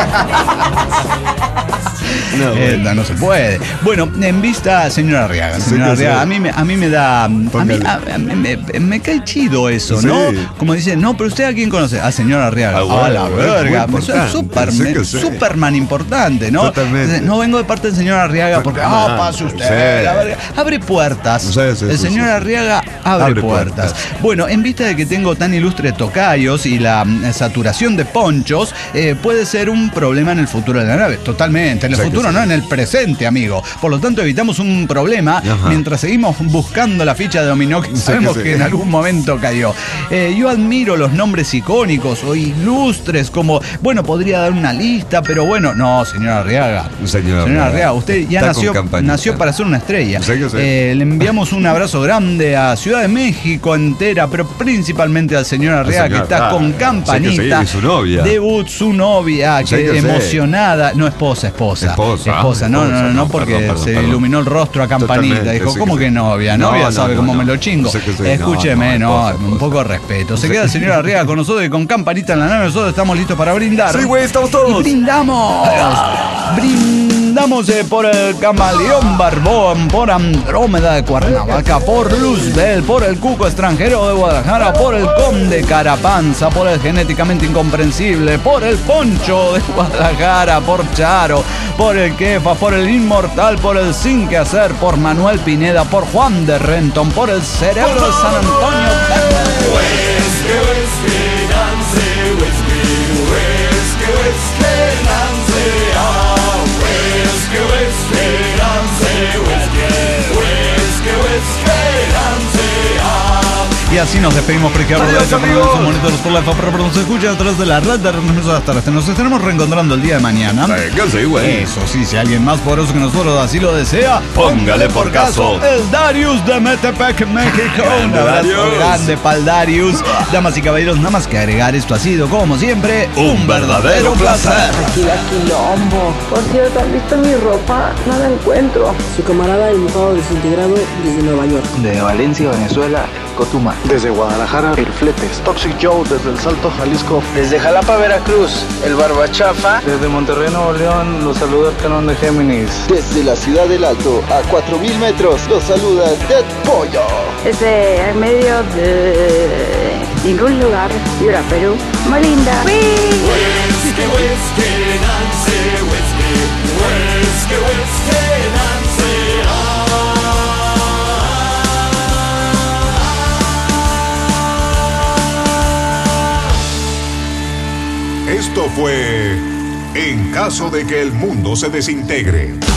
S3: No,
S2: Eh,
S3: güey.
S2: no, no se puede. Bueno, en vista, señor Arriaga,
S3: Sí
S2: señor
S3: que
S2: Arriaga,
S3: sí.
S2: a mí me, a mí me da, a mí,
S3: Póngale.
S2: a- a mí me, me cae chido eso,
S3: Sí.
S2: ¿no? Como dice, no, pero usted a quién conoce, a señor Arriaga.
S3: Ah, bueno,
S2: a la
S3: bueno,
S2: verga,
S3: muy
S2: pues es
S3: importante,
S2: Superman,
S3: sí que sí.
S2: Superman importante, ¿no?
S3: Totalmente.
S2: Entonces, no vengo de parte del señor Arriaga porque, ah,
S3: Totalmente,
S2: pase usted,
S3: sí.
S2: la verga. Abre puertas.
S3: Sí, sí,
S2: El
S3: sí,
S2: señor
S3: sí.
S2: Arriaga abre,
S3: Abre
S2: puertas.
S3: puertas.
S2: Bueno, en vista de que tengo tan ilustres tocayos y la mm, saturación de ponchos, eh, puede ser un problema en el futuro de la nave. Totalmente. En el
S3: Sí que
S2: futuro,
S3: sí.
S2: no en el presente, amigo. Por lo tanto, evitamos un problema
S3: Ajá.
S2: mientras seguimos buscando la ficha de dominó que
S3: Sí
S2: sabemos
S3: que
S2: que,
S3: sí.
S2: en algún momento cayó. Eh, yo admiro los nombres icónicos o ilustres como, bueno, podría dar una lista, pero bueno, no, señor Arriaga.
S3: Señor
S2: Señor
S3: Arriaga.
S2: Arriaga, usted ya
S3: Está con
S2: nació,
S3: campanita.
S2: nació para ser una estrella.
S3: Sí que sí.
S2: Eh, le enviamos un abrazo grande a Ciudad de México entera, pero principalmente al señor Arriaga,
S3: Al
S2: que
S3: señor
S2: está
S3: Arriaga.
S2: con
S3: Sí
S2: campanita.
S3: que sí, y su novia.
S2: Debut su novia,
S3: Sí
S2: que
S3: que sí.
S2: emocionada. No, esposa, esposa.
S3: Esposa,
S2: Esposa,
S3: ah,
S2: no,
S3: esposa,
S2: no, no,
S3: no,
S2: porque
S3: perdón, perdón,
S2: se
S3: perdón.
S2: iluminó el rostro a campanita.
S3: Totalmente,
S2: Dijo,
S3: sí
S2: ¿cómo
S3: que
S2: que
S3: sí.
S2: novia?
S3: No,
S2: Novia
S3: no,
S2: sabe
S3: no,
S2: cómo
S3: no.
S2: me lo chingo.
S3: Sí que sí.
S2: Escúcheme,
S3: No,
S2: no,
S3: no, esposa,
S2: un poco de respeto. Se queda el señor Arriaga con nosotros y con campanita en la nave. Nosotros estamos listos para brindar.
S3: Sí, güey, estamos
S2: ¡Y
S3: todos.
S2: brindamos! ¡Brindamos! Andamos eh, por el Camaleón Barbón, por Andrómeda de Cuernavaca, por Luzbel, por el Cuco Extranjero de Guadalajara, por el Conde Carapanza, por el Genéticamente Incomprensible, por el Poncho de Guadalajara, por Charo, por el Kefa, por el Inmortal, por el Sin Que Hacer, por Manuel Pineda, por Juan de Renton, por el Cerebro de San Antonio. Y así nos despedimos por izquierda de esta programación Monitores por la F A, pero nos escucha a través de la red de hasta Nos estaremos reencontrando el día de mañana.
S3: Venga, sí, güey.
S2: Eso sí, si alguien más poderoso que nosotros así lo desea,
S3: póngale por caso.
S2: El Darius de Metepec, México. Un abrazo grande pa'l Darius. Damas y caballeros, nada más que agregar, esto ha sido, como siempre,
S3: un verdadero placer.
S7: Aquí la quilombo. Por cierto, ¿han visto mi ropa? No la encuentro.
S8: Su camarada el mojado desintegrado desde Nueva York.
S9: De Valencia, Venezuela, Cotuma.
S10: Desde Guadalajara, el Fletes. Toxic Joe desde el Salto, Jalisco.
S11: Desde Jalapa, Veracruz, el Barbachafa.
S12: Desde Monterrey, Nuevo León, los saluda el Canón de Géminis.
S13: Desde la Ciudad del Alto, a cuatro mil metros, los saluda Dead Pollo.
S14: Desde el medio de ningún lugar, Piura, Perú, Molinda.
S15: Whiskey, whiskey, Nancy, whiskey, whiskey, whiskey, Nancy, ah.
S1: Esto fue En caso de que el mundo se desintegre.